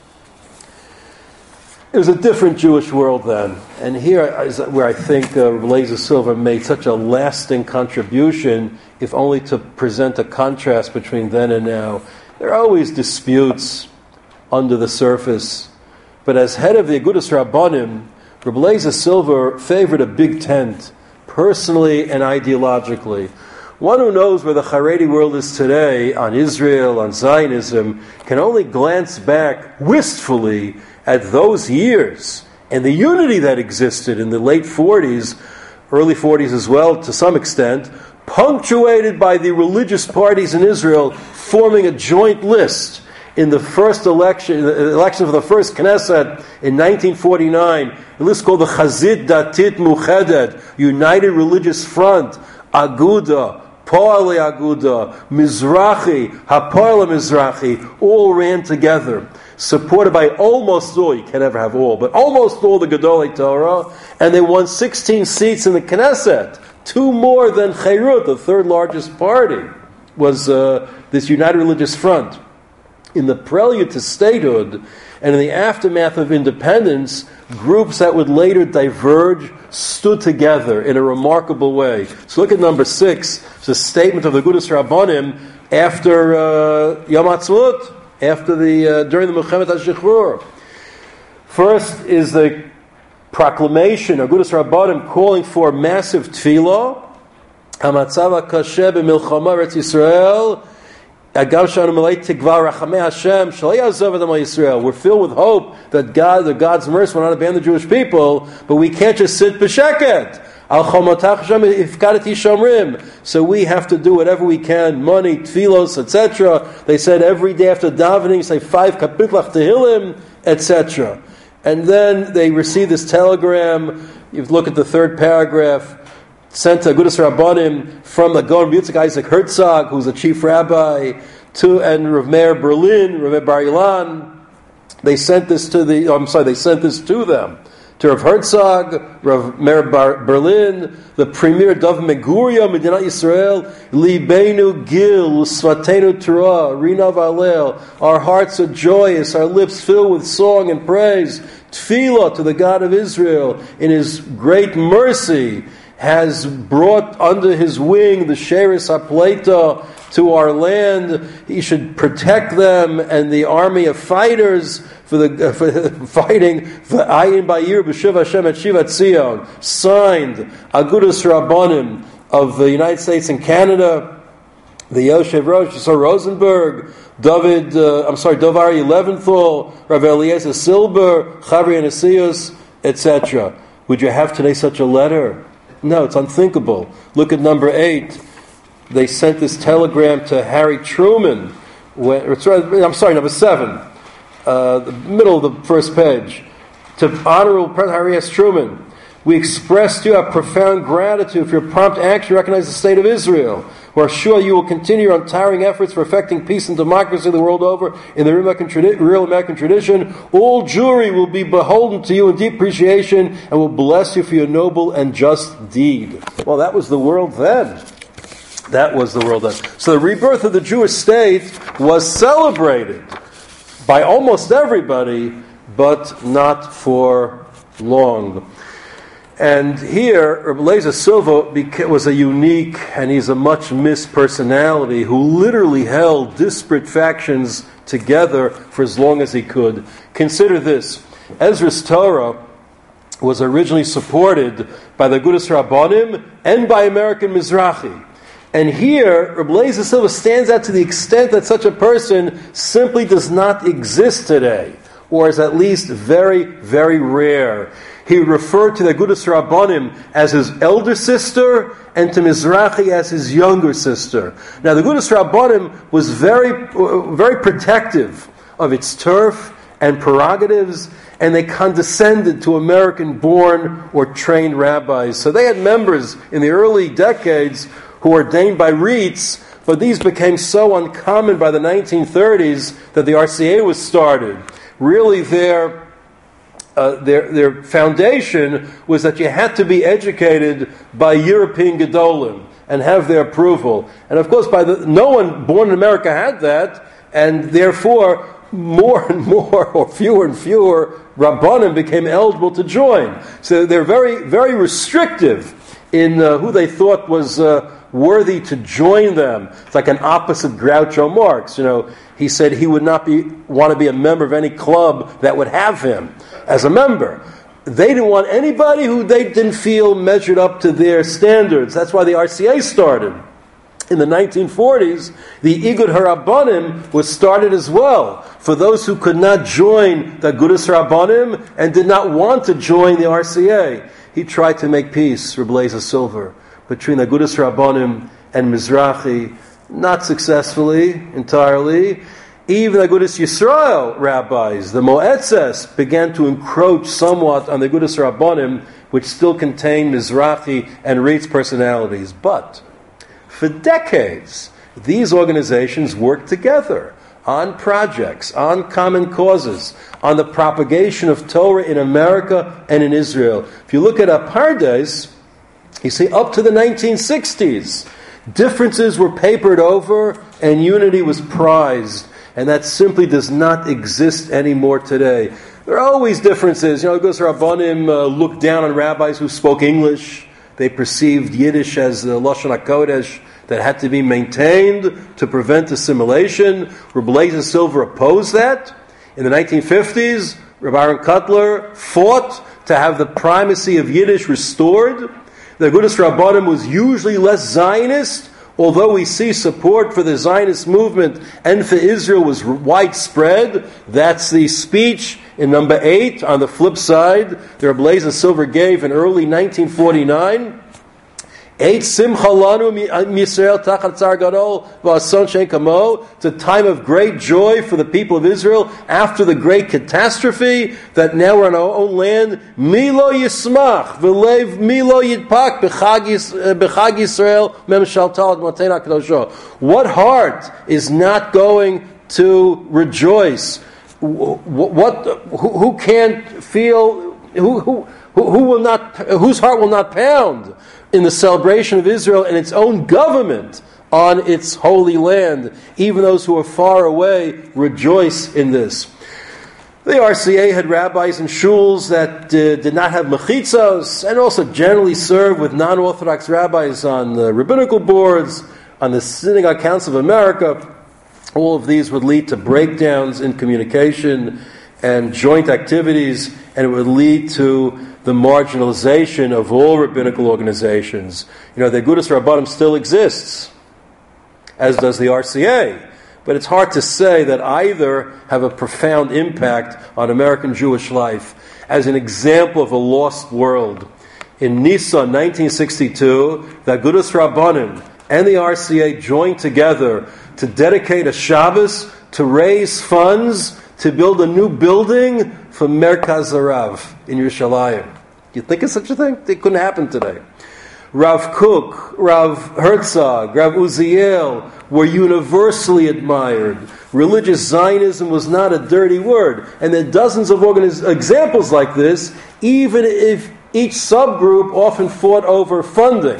It was a different Jewish world then, and here is where I think uh, Rebbe Eliezer Silver made such a lasting contribution, if only to present a contrast between then and now. There are always disputes under the surface, but as head of the Agudas Rabbanim, Rebbe Eliezer Silver favored a big tent, personally and ideologically. One who knows where the Haredi world is today, on Israel, on Zionism, can only glance back wistfully at those years and the unity that existed in the late forties, early forties as well, to some extent, punctuated by the religious parties in Israel forming a joint list in the first election, the election for the first Knesset in nineteen forty-nine, a list called the Chazit Datit Muchedet, United Religious Front, Aguda, Poale Aguda, Mizrahi, Hapoel Mizrahi, all ran together, supported by almost all, you can't ever have all, but almost all the Gedolei Torah, and they won sixteen seats in the Knesset, two more than Chairut, the third largest party, was uh, this United Religious Front. In the prelude to statehood, and in the aftermath of independence, groups that would later diverge stood together in a remarkable way. So look at number six. It's a statement of the Agudas Rabbanim after uh, Yom Ha'atzmaut, after the uh, during the Milchemet HaShichrur. First is the proclamation of Agudas Rabbanim calling for massive tefillah. Hamatzav HaKasheh b'milchama Eretz Yisrael. We're filled with hope that God, that God's mercy will not abandon the Jewish people, but we can't just sit b'sheket. So we have to do whatever we can, money, tefillos, et cetera. They said every day after davening, say five kapitlach tehillim, et cetera. And then they received this telegram. You look at the third paragraph. Sent to Agudas Rabbanim from the Gaon Yitzchak Isaac Herzog, who's the chief rabbi, to and Rav Meir Berlin, Rav Meir Bar Ilan. They sent this to the. Oh, I'm sorry, they sent this to them. To Rav Herzog, Rav Meir Bar Berlin, the premier Dov Meguria, Medinat Yisrael, Libenu Gil, Svatenu Torah, Rina Valel. Our hearts are joyous, our lips filled with song and praise. Tefillah to the God of Israel in His great mercy. Has brought under his wing the Sheris HaPleita to our land. He should protect them and the army of fighters for the uh, for fighting V'ayin Ba'ir B'Shiv Hashem at Shivat Zion. Signed Agudas Rabbanim of the United States and Canada, the Yoshev Rosh, so Rosenberg, David, uh, I'm sorry, Dovari Leventhal, Rav Eliezer Silber, Chavri Anasius, et cetera. Would you have today such a letter? No, it's unthinkable. Look at number eight. They sent this telegram to Harry Truman. When, I'm sorry, number seven. Uh, the middle of the first page. To Honorable President Harry S. Truman, we express to you our profound gratitude for your prompt action to recognize the state of Israel. We are sure you will continue your untiring efforts for effecting peace and democracy the world over in the real American, tradi- real American tradition. All Jewry will be beholden to you in deep appreciation and will bless you for your noble and just deed. Well, that was the world then. That was the world then. So the rebirth of the Jewish state was celebrated by almost everybody, but not for long. And here, Rabbi Eliezer Silva was a unique, and he's a much missed personality who literally held disparate factions together for as long as he could. Consider this. Ezra's Torah was originally supported by the Agudas Rabbanim and by American Mizrahi. And here, Rabbi Eliezer Silva stands out to the extent that such a person simply does not exist today, or is at least very, very rare. He referred to the Agudas Rabbanim as his elder sister and to Mizrahi as his younger sister. Now, the Agudas Rabbanim was very, very protective of its turf and prerogatives, and they condescended to American-born or trained rabbis. So they had members in the early decades who were ordained by Reitz, but these became so uncommon by the nineteen thirties that the R C A was started. Really, their Uh, their their foundation was that you had to be educated by European Gedolim and have their approval. And of course, by the, no one born in America had that, and therefore more and more, or fewer and fewer, Rabbanim became eligible to join. So they're very, very restrictive in uh, who they thought was uh, worthy to join them. It's like an opposite Groucho Marx. You know, he said he would not be want to be a member of any club that would have him as a member. They didn't want anybody who they didn't feel measured up to their standards. That's why the R C A started. In the nineteen forties, the Igud HaRabbanim was started as well for those who could not join the Agudas Rabbanim and did not want to join the R C A. He tried to make peace, Rabbi Eliezer Silver, between the Agudas Rabbanim and Mizrahi, not successfully entirely. Even the Agudas Yisrael rabbis, the Moetzes, began to encroach somewhat on the Agudas Rabbanim, which still contained Mizrahi and Ritz personalities. But for decades, these organizations worked together on projects, on common causes, on the propagation of Torah in America and in Israel. If you look at Apardes, you see up to the nineteen sixties, differences were papered over and unity was prized. And that simply does not exist anymore today. There are always differences. You know, Agudas Rabbanim uh, looked down on rabbis who spoke English. They perceived Yiddish as uh, Lashon HaKodesh that had to be maintained to prevent assimilation. Reb Eliezer Silver opposed that. In the nineteen fifties, Reb Aaron Kotler fought to have the primacy of Yiddish restored. The Agudas Rabbanim was usually less Zionist, although we see support for the Zionist movement and for Israel was widespread. That's the speech in number eight on the flip side that Reb Eliezer Silver gave in early nineteen forty-nine. Eight Simcha Lanu Yisrael Tachat Tzar Gadol V'Ason Shein Kamo. It's a time of great joy for the people of Israel after the great catastrophe that now we're on our own land. Milo Yismach V'Lev Milo Yidpak B'Chag Yisrael Memshal Talad Matena Kedosho. What heart is not going to rejoice? What? Who, who can't feel? Who? Who? Who will not? Whose heart will not pound in the celebration of Israel and its own government on its holy land? Even those who are far away rejoice in this. The R C A had rabbis and shuls that uh, did not have mechitzos, and also generally served with non-Orthodox rabbis on the rabbinical boards, on the Synagogue Council of America. All of these would lead to breakdowns in communication and joint activities, and it would lead to the marginalization of all rabbinical organizations. You know, the Agudas Rabbanim still exists, as does the R C A. But it's hard to say that either have a profound impact on American Jewish life. As an example of a lost world, in Nisan nineteen sixty-two, the Agudas Rabbanim and the R C A joined together to dedicate a Shabbos to raise funds to build a new building for Merkaz Harav in Yerushalayim. You think of such a thing? It couldn't happen today. Rav Kook, Rav Herzog, Rav Uziel were universally admired. Religious Zionism was not a dirty word. And there are dozens of organiz- examples like this, even if each subgroup often fought over funding.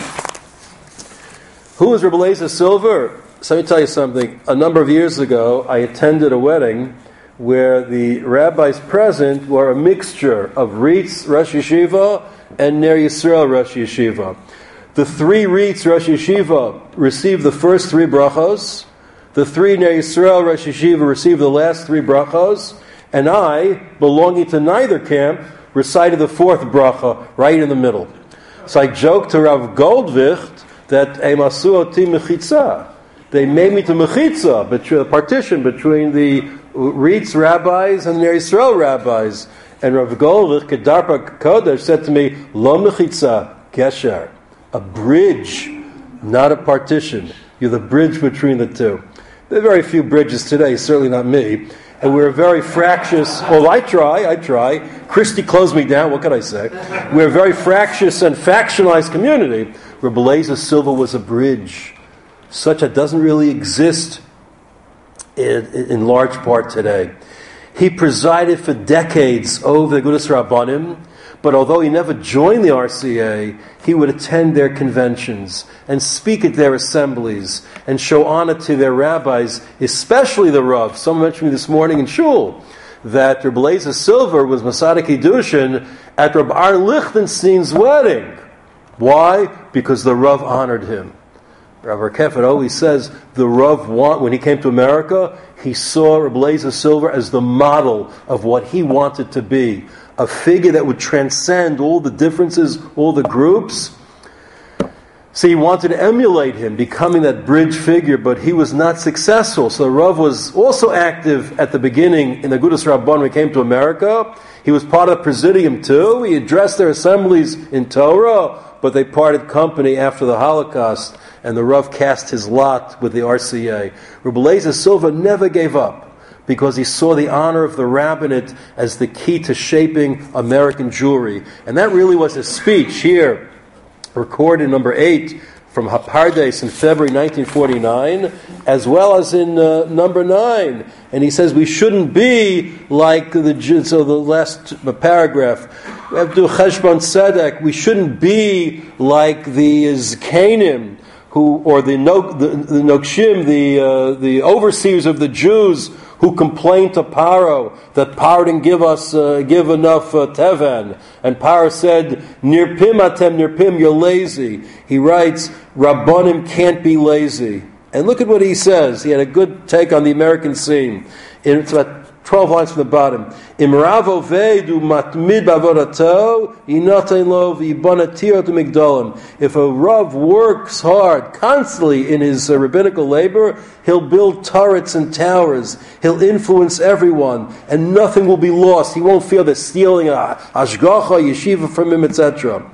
Who was Reb Eliezer Silver? So let me tell you something. A number of years ago, I attended a wedding where the rabbis present were a mixture of Ritz Rosh Yeshiva and Ner Yisrael Rosh Yeshiva. The three Ritz Rosh Yeshiva received the first three brachos. The three Ner Yisrael Rosh Yeshiva received the last three brachos. And I, belonging to neither camp, recited the fourth bracha right in the middle. So I joked to Rav Goldvicht that Emasu oti mechitza. They made me to mechitza, between a partition between the Ritz rabbis and the Ner Yisrael rabbis. And Rav Goldvicht, Kedarpa Kodesh, said to me, Lo mechitza, gesher. A bridge, not a partition. You're the bridge between the two. There are very few bridges today, certainly not me. And we're a very fractious, well, I try, I try. Christy closed me down, what can I say? We're a very fractious and factionalized community. Reb Eliezer Silver was a bridge, such that doesn't really exist in, in large part today. He presided for decades over the Agudas Rabbanim, but although he never joined the R C A, he would attend their conventions and speak at their assemblies and show honor to their rabbis, especially the Rav. Someone mentioned me this morning in Shul that Reb Eliezer Silver was Masada Kiddushin at Reb Ar Lichtenstein's wedding. Why? Because the Rav honored him. Rav Arkefet always says the Rav, want, when he came to America, he saw Reb Eliezer Silver as the model of what he wanted to be. A figure that would transcend all the differences, all the groups. So he wanted to emulate him, becoming that bridge figure, but he was not successful. So Rav was also active at the beginning in the Agudas Rabbanim when he came to America. He was part of the Presidium too. He addressed their assemblies in Torah, but they parted company after the Holocaust, and the Rav cast his lot with the R C A. Rebbe Eliezer Silver never gave up, because he saw the honor of the rabbinate as the key to shaping American Jewry. And that really was his speech here, recorded number eight, from Hapardes in February nineteen forty-nine, as well as in uh, number nine. And he says we shouldn't be like the, so the last paragraph, we have to do Cheshbon Tzedek, we shouldn't be like the Zkanim, who, or the, no, the, the Nokshim, the, uh, the overseers of the Jews, who complained to Paro that Paro didn't give us uh, give enough uh, tevan, and Paro said, "Nirpim atem nirpim, you're lazy." He writes, "Rabbanim can't be lazy." And look at what he says. He had a good take on the American scene. It's about twelve lines from the bottom. Imrav ovedu matmid bavodato inatein lo v'ibanatir to migdalim. If a Rav works hard, constantly in his uh, rabbinical labor, he'll build turrets and towers. He'll influence everyone, and nothing will be lost. He won't feel they're stealing a hashgacha, yeshiva from him, et cetera.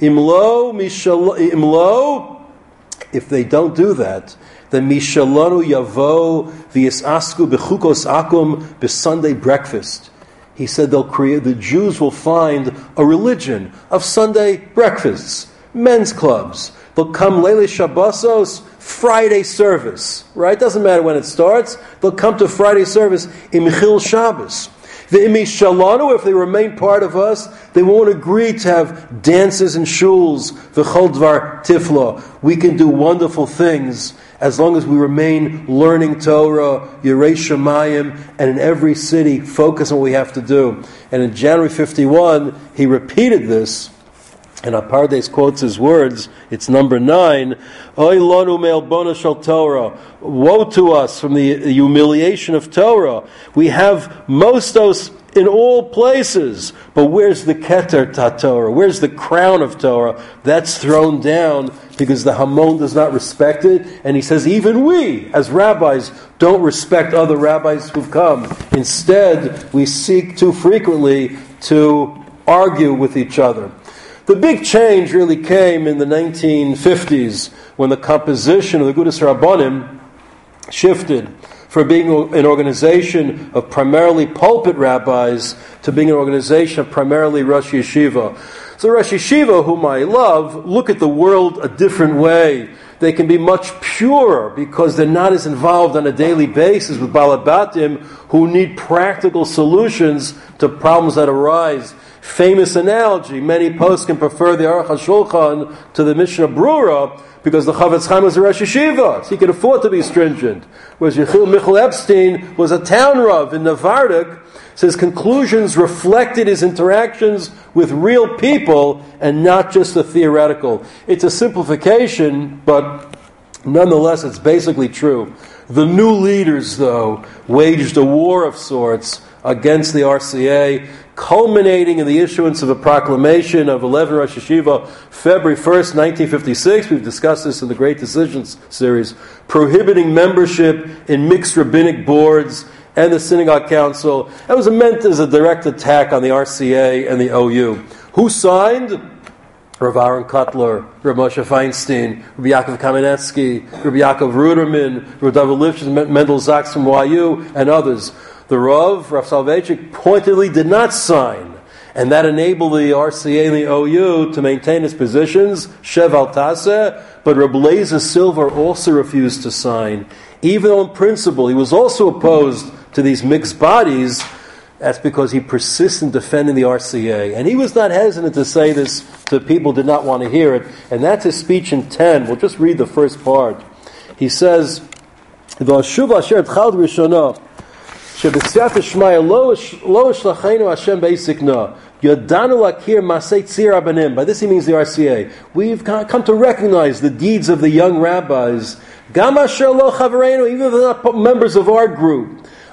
Imlo mishal imlo. If they don't do that, then mishalanu yavo v'yisasku b'chukos akum b'Sunday breakfast. He said they'll create, the Jews will find a religion of Sunday breakfasts, men's clubs. They'll come Leilei Shabbosos, Friday service, right? Doesn't matter when it starts. They'll come to Friday service in Michil Shabbos. The imishalanu, if they remain part of us, they won't agree to have dances and shuls, v'chol dvar tifla. We can do wonderful things as long as we remain learning Torah, Yirei Shamayim, and in every city focus on what we have to do. And in January fifty-one, he repeated this, and Hapardes quotes his words. It's number nine. Oy lanu me'elbona shel Torah. Woe to us from the humiliation of Torah. We have mostos in all places, but where's the keter ta Torah? Where's the crown of Torah? That's thrown down because the Hamon does not respect it. And he says, even we, as rabbis, don't respect other rabbis who've come. Instead, we seek too frequently to argue with each other. The big change really came in the nineteen fifties when the composition of the Agudas Rabbanim shifted from being an organization of primarily pulpit rabbis to being an organization of primarily Rosh Yeshiva. So Rosh Yeshiva, whom I love, look at the world a different way. They can be much purer because they're not as involved on a daily basis with Balabatim who need practical solutions to problems that arise. Famous analogy, many posts can prefer the Aruch HaShulchan to the Mishnah Brura because the Chavetz Chaim was a Rosh Yeshiva, so he could afford to be stringent. Whereas Yechiel Michal Epstein was a town Rav in Navardik, so his conclusions reflected his interactions with real people and not just the theoretical. It's a simplification, but nonetheless it's basically true. The new leaders, though, waged a war of sorts against the R C A, culminating in the issuance of a proclamation of eleven Rosh Yeshiva, February first, nineteen fifty-six. We've discussed this in the Great Decisions series, prohibiting membership in mixed rabbinic boards and the Synagogue Council. That was meant as a direct attack on the R C A and the O U. Who signed? Rav Aaron Kotler, Rav Moshe Feinstein, Rabbi Yaakov Kamenetsky, Rabbi Yaakov Ruderman, Rav David Lifshitz, Mendel Zaks from Y U, and others. The Rav, Rav Soloveitchik, pointedly did not sign, and that enabled the R C A and the O U to maintain its positions, Shev al Taseh, but Rebbe Eliezer Silver also refused to sign. Even though in principle he was also opposed to these mixed bodies, that's because he persisted in defending the R C A. And he was not hesitant to say this to people who did not want to hear it, and that's his speech in ten. We'll just read the first part. He says, V'ashuv asher etchalti rishona, שבסיעת השמיא לא השלחנו Hashem beisikna yadanu lakir masei tzir abanim. By this he means the R C A. We've come to recognize the deeds of the young rabbis. Gam asher lo chavereinu, even if they're not members of our group.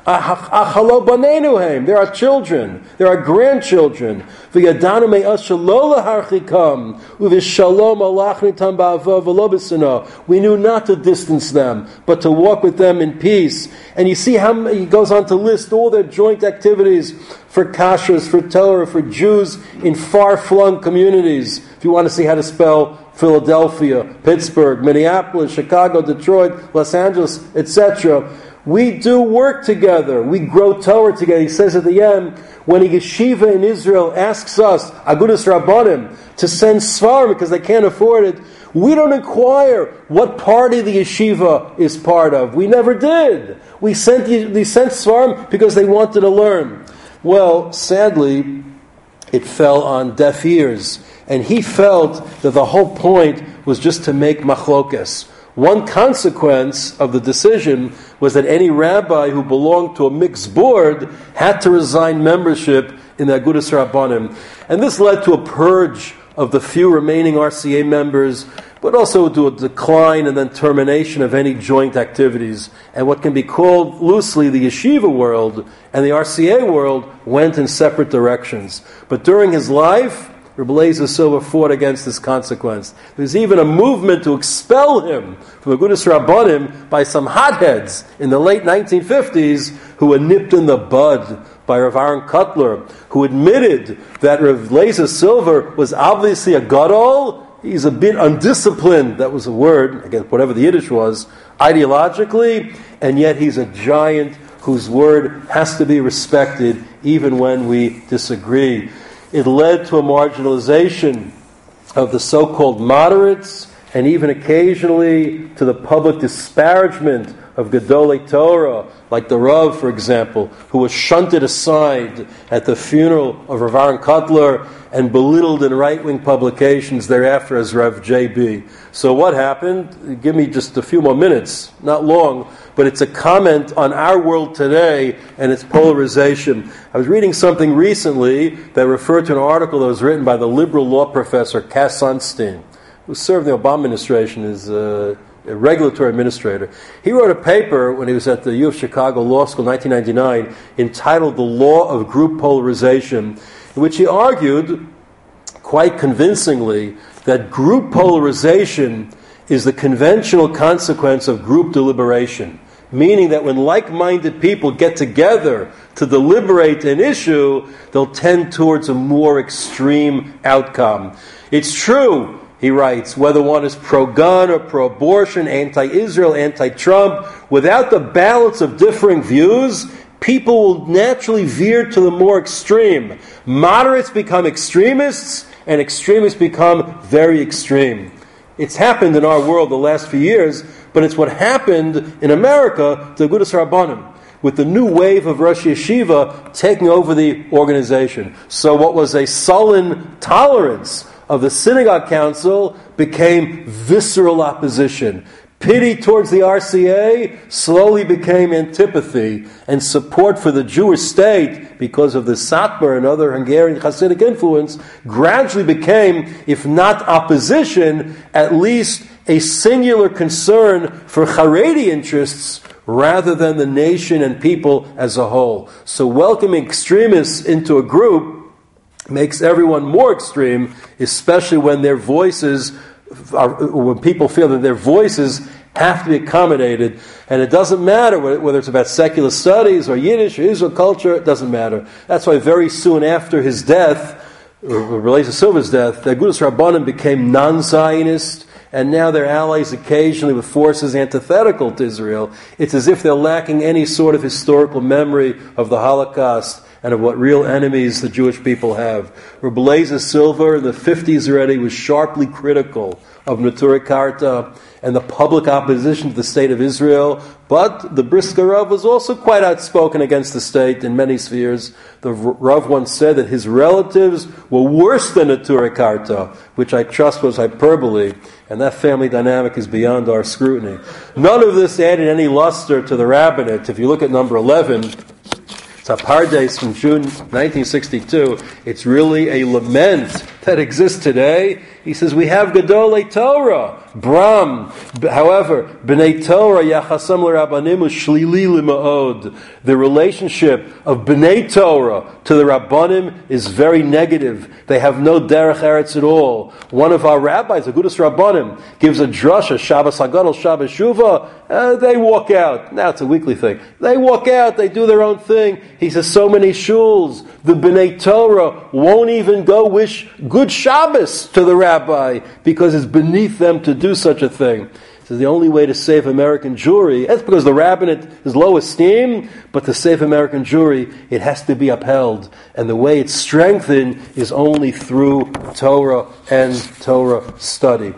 Achalo banenuhem. There are children. There are grandchildren. V'yadanu me'as shelo laharchikam. U'v'shalom alachnitam ba'ava v'lo b'sina. We knew not to distance them, but to walk with them in peace. And you see how he goes on to list all their joint activities for kashrus, for Torah, for Jews in far-flung communities. If you want to see how to spell Philadelphia, Pittsburgh, Minneapolis, Chicago, Detroit, Los Angeles, et cetera. We do work together. We grow Torah together. He says at the end, when a yeshiva in Israel asks us, Agudas Rabbanim, to send svarim because they can't afford it, we don't inquire what party the yeshiva is part of. We never did. We sent we sent svarim because they wanted to learn. Well, sadly, it fell on deaf ears. And he felt that the whole point was just to make machlokes. One consequence of the decision was that any rabbi who belonged to a mixed board had to resign membership in the Agudas Rabbanim. And this led to a purge of the few remaining R C A members, but also to a decline and then termination of any joint activities. And what can be called loosely the yeshiva world and the R C A world went in separate directions. But during his life, Rebbe Eliezer Silver fought against this consequence. There's even a movement to expel him from Agudas Rabbanim by some hotheads in the late nineteen fifties who were nipped in the bud by Rav Aaron Kotler, who admitted that Rebbe Eliezer Silver was obviously a gadol. He's a bit undisciplined, that was a word, again, whatever the Yiddish was, ideologically, and yet he's a giant whose word has to be respected even when we disagree. It led to a marginalization of the so-called moderates, and even occasionally to the public disparagement of Gedolei Torah, like the Rav, for example, who was shunted aside at the funeral of Rav Aaron Kotler and belittled in right-wing publications thereafter as Rav J B. So what happened? Give me just a few more minutes, not long, but it's a comment on our world today and its polarization. I was reading something recently that referred to an article that was written by the liberal law professor Cass Sunstein, who served in the Obama administration as a regulatory administrator. He wrote a paper when he was at the U of Chicago Law School in nineteen ninety-nine entitled The Law of Group Polarization, in which he argued quite convincingly that group polarization is the conventional consequence of group deliberation, meaning that when like-minded people get together to deliberate an issue, they'll tend towards a more extreme outcome. It's true, he writes, whether one is pro-gun or pro-abortion, anti-Israel, anti-Trump, without the balance of differing views, people will naturally veer to the more extreme. Moderates become extremists, and extremists become very extreme. It's happened in our world the last few years, but it's what happened in America to Agudas Rabbanim, with the new wave of Rosh Yeshiva taking over the organization. So what was a sullen tolerance of the synagogue council became visceral opposition. Pity towards the R C A slowly became antipathy, and support for the Jewish state, because of the Satmar and other Hungarian Hasidic influence, gradually became, if not opposition, at least a singular concern for Haredi interests rather than the nation and people as a whole. So welcoming extremists into a group makes everyone more extreme, especially when their voices are, when people feel that their voices have to be accommodated. And it doesn't matter whether it's about secular studies or Yiddish or Israel culture, it doesn't matter. That's why very soon after his death, or related to Silver's death, the Agudas Rabbanim became non-Zionist, and now they're allies occasionally with forces antithetical to Israel. It's as if they're lacking any sort of historical memory of the Holocaust and of what real enemies the Jewish people have. Rebbe Eliezer Silver in the fifties already was sharply critical of Neturei Karta and the public opposition to the state of Israel, but the Brisker Rav was also quite outspoken against the state in many spheres. The Rav once said that his relatives were worse than Neturei Karta, which I trust was hyperbole, and that family dynamic is beyond our scrutiny. None of this added any luster to the rabbinate. If you look at number eleven, Pardes from June nineteen sixty-two. It's really a lament that exists today. He says, we have Gedolei Torah, Bram. However, B'nai Torah yachasam l'Rabbanim shlili l'ma'od. The relationship of B'nai Torah to the Rabbanim is very negative. They have no derech eretz at all. One of our rabbis, Agudas Rabbanim, gives a drasha, Shabbos Hagadol, Shabbos Shuvah. Uh, they walk out. Now it's a weekly thing. They walk out. They do their own thing. He says, so many shuls, the B'nai Torah won't even go wish good Shabbos to the rabbi because it's beneath them to do such a thing. So the only way to save American Jewry, that's because the rabbinate is low esteem, but to save American Jewry, it has to be upheld. And the way it's strengthened is only through Torah and Torah study.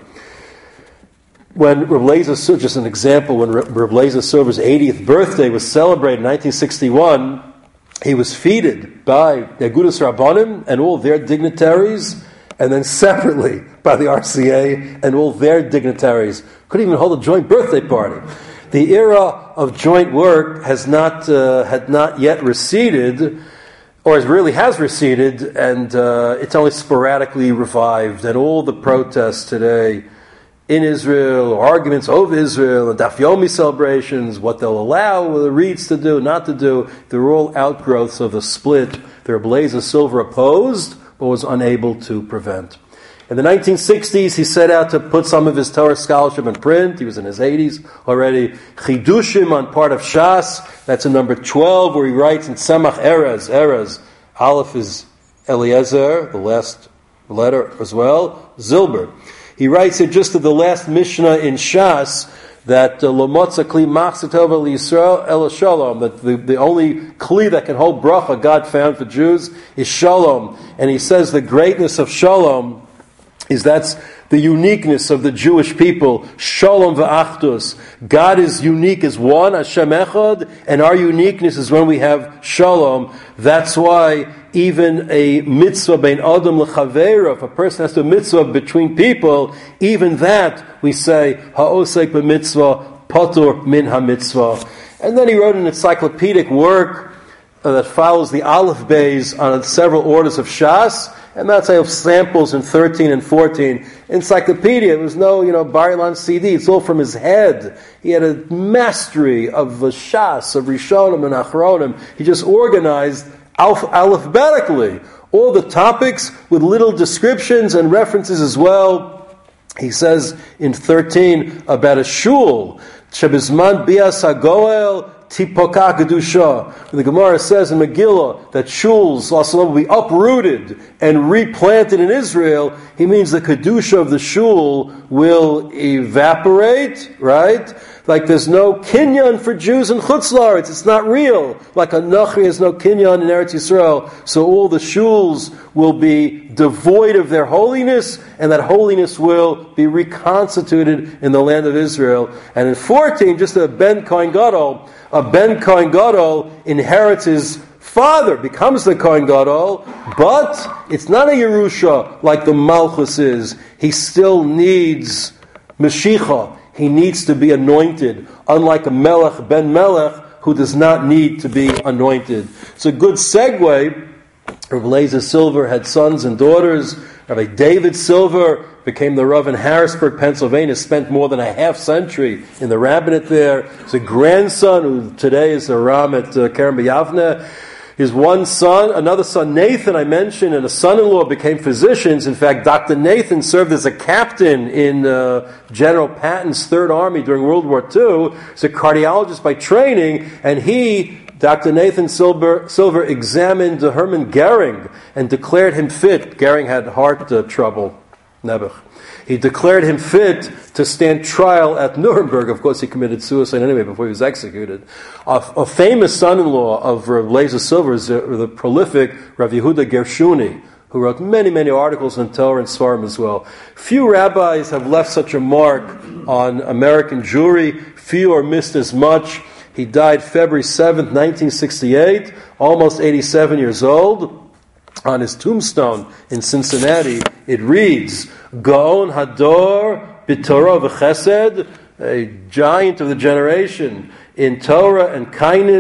When Reb Leizer, just an example, when Reb Leizer Silver's eightieth birthday was celebrated in nineteen sixty-one, he was feted by the Agudas Rabbanim and all their dignitaries, and then separately by the R C A and all their dignitaries. Couldn't even hold a joint birthday party. The era of joint work has not uh, had not yet receded, or it really has receded, and uh, it's only sporadically revived. And all the protests today in Israel, or arguments over Israel, and Daf Yomi celebrations, what they'll allow the Reeds to do, not to do, they're all outgrowths of the split that Reb Leizer Silver opposed, but was unable to prevent. In the nineteen sixties, he set out to put some of his Torah scholarship in print. He was in his eighties already. Chidushim on part of Shas, that's in number twelve, where he writes in Tzemach Erez, Erez, Aleph is Eliezer, the last letter as well, Zilber. He writes here just to the last Mishnah in Shas, that Lomotza Kli Machzatov El Yisrael El Shalom, that the, the only Kli that can hold bracha God found for Jews is Shalom. And he says the greatness of Shalom is that's the uniqueness of the Jewish people. Shalom v'achdus. God is unique as one, Hashem Echad, and our uniqueness is when we have Shalom. That's why even a mitzvah bein adam lechaveira, if a person has to mitzvah between people, even that we say ha'osek b'mitzvah patur min ha'mitzvah. And then he wrote an encyclopedic work uh, that follows the Aleph Beis on several orders of Shas, and that's I have samples in thirteen and fourteen. Encyclopedia, it was no, you know, Bar Ilan C D, it's all from his head. He had a mastery of the Shas, of Rishonim and Achronim. He just organized alph- alphabetically all the topics with little descriptions and references as well. He says in thirteen about a shul, Shebizman bias hagoel Tipoka Kedusha. The Gemara says in Megillah that shuls will be uprooted and replanted in Israel. He means the Kedusha of the shul will evaporate, right? Like there's no kinyan for Jews in Chutz La'aretz. It's not real. Like a Nachri has no kinyan in Eretz Yisrael. So all the shuls will be devoid of their holiness, and that holiness will be reconstituted in the land of Israel. And in fourteen, just a Ben Kohen Gadol, a Ben Kohen Gadol inherits his father, becomes the Kohen Gadol, but it's not a Yerusha like the Malchus is. He still needs Mashiach. He needs to be anointed, unlike a Melech Ben Melech who does not need to be anointed. It's a good segue. Rabbi Leizer Silver had sons and daughters. Rabbi David Silver became the Rav in Harrisburg, Pennsylvania, spent more than a half century in the rabbinate there. He's a grandson who today is a Ram at uh, Kerem B'Yavneh. His one son, another son, Nathan, I mentioned, and a son-in-law became physicians. In fact, Doctor Nathan served as a captain in uh, General Patton's Third Army during World War Two. He's a cardiologist by training, and he, Doctor Nathan Silver, Silver examined uh, Hermann Goering and declared him fit. Goering had heart uh, trouble, Nebuch. He declared him fit to stand trial at Nuremberg. Of course, he committed suicide anyway before he was executed. A, a famous son-in-law of Rav Leizer Silver is the, the prolific Rav Yehuda Gershuni, who wrote many, many articles on Torah and Svarim as well. Few rabbis have left such a mark on American Jewry. Few are missed as much. He died February seventh, nineteen sixty-eight, almost eighty-seven years old. On his tombstone in Cincinnati, it reads, Gaon Hador B'Torah V'Chesed, a giant of the generation in Torah and kindness,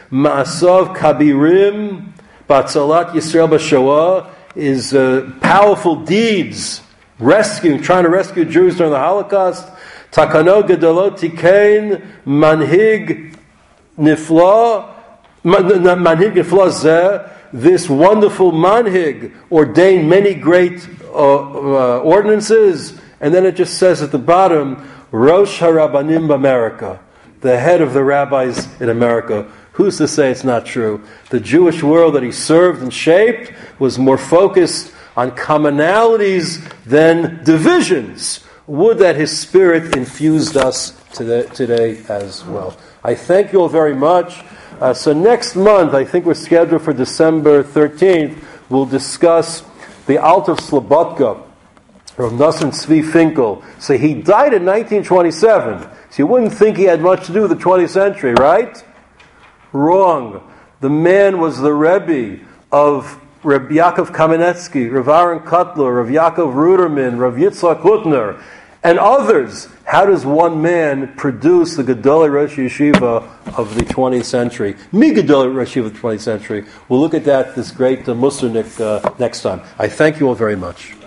Ma'asav Kabirim, Batzalat Yisrael B'Shoah, is uh, powerful deeds, rescuing, trying to rescue Jews during the Holocaust. Takano Gedolot Tikein, Manhig Nifla, Manhig Nifla Zeh, this wonderful manhig ordained many great uh, uh, ordinances, and then it just says at the bottom, Rosh HaRabbanim B'America, the head of the rabbis in America. Who's to say it's not true? The Jewish world that he served and shaped was more focused on commonalities than divisions. Would that his spirit infused us today, today as well. I thank you all very much. Uh, so next month, I think we're scheduled for December thirteenth, we'll discuss the Alter of Slobodka, Rav Nosson Tzvi Finkel. So he died in nineteen twenty-seven. So you wouldn't think he had much to do with the twentieth century, right? Wrong. The man was the Rebbe of Reb Yaakov Kamenetsky, Rav Aaron Kotler, Rav Yaakov Ruderman, Rav Yitzhak Hutner, and others. How does one man produce the Gedolei Rosh Yeshiva of the twentieth century? Mi Gedolei Rosh Yeshiva of the twentieth century. We'll look at that, this great uh, Musarnik, uh, next time. I thank you all very much.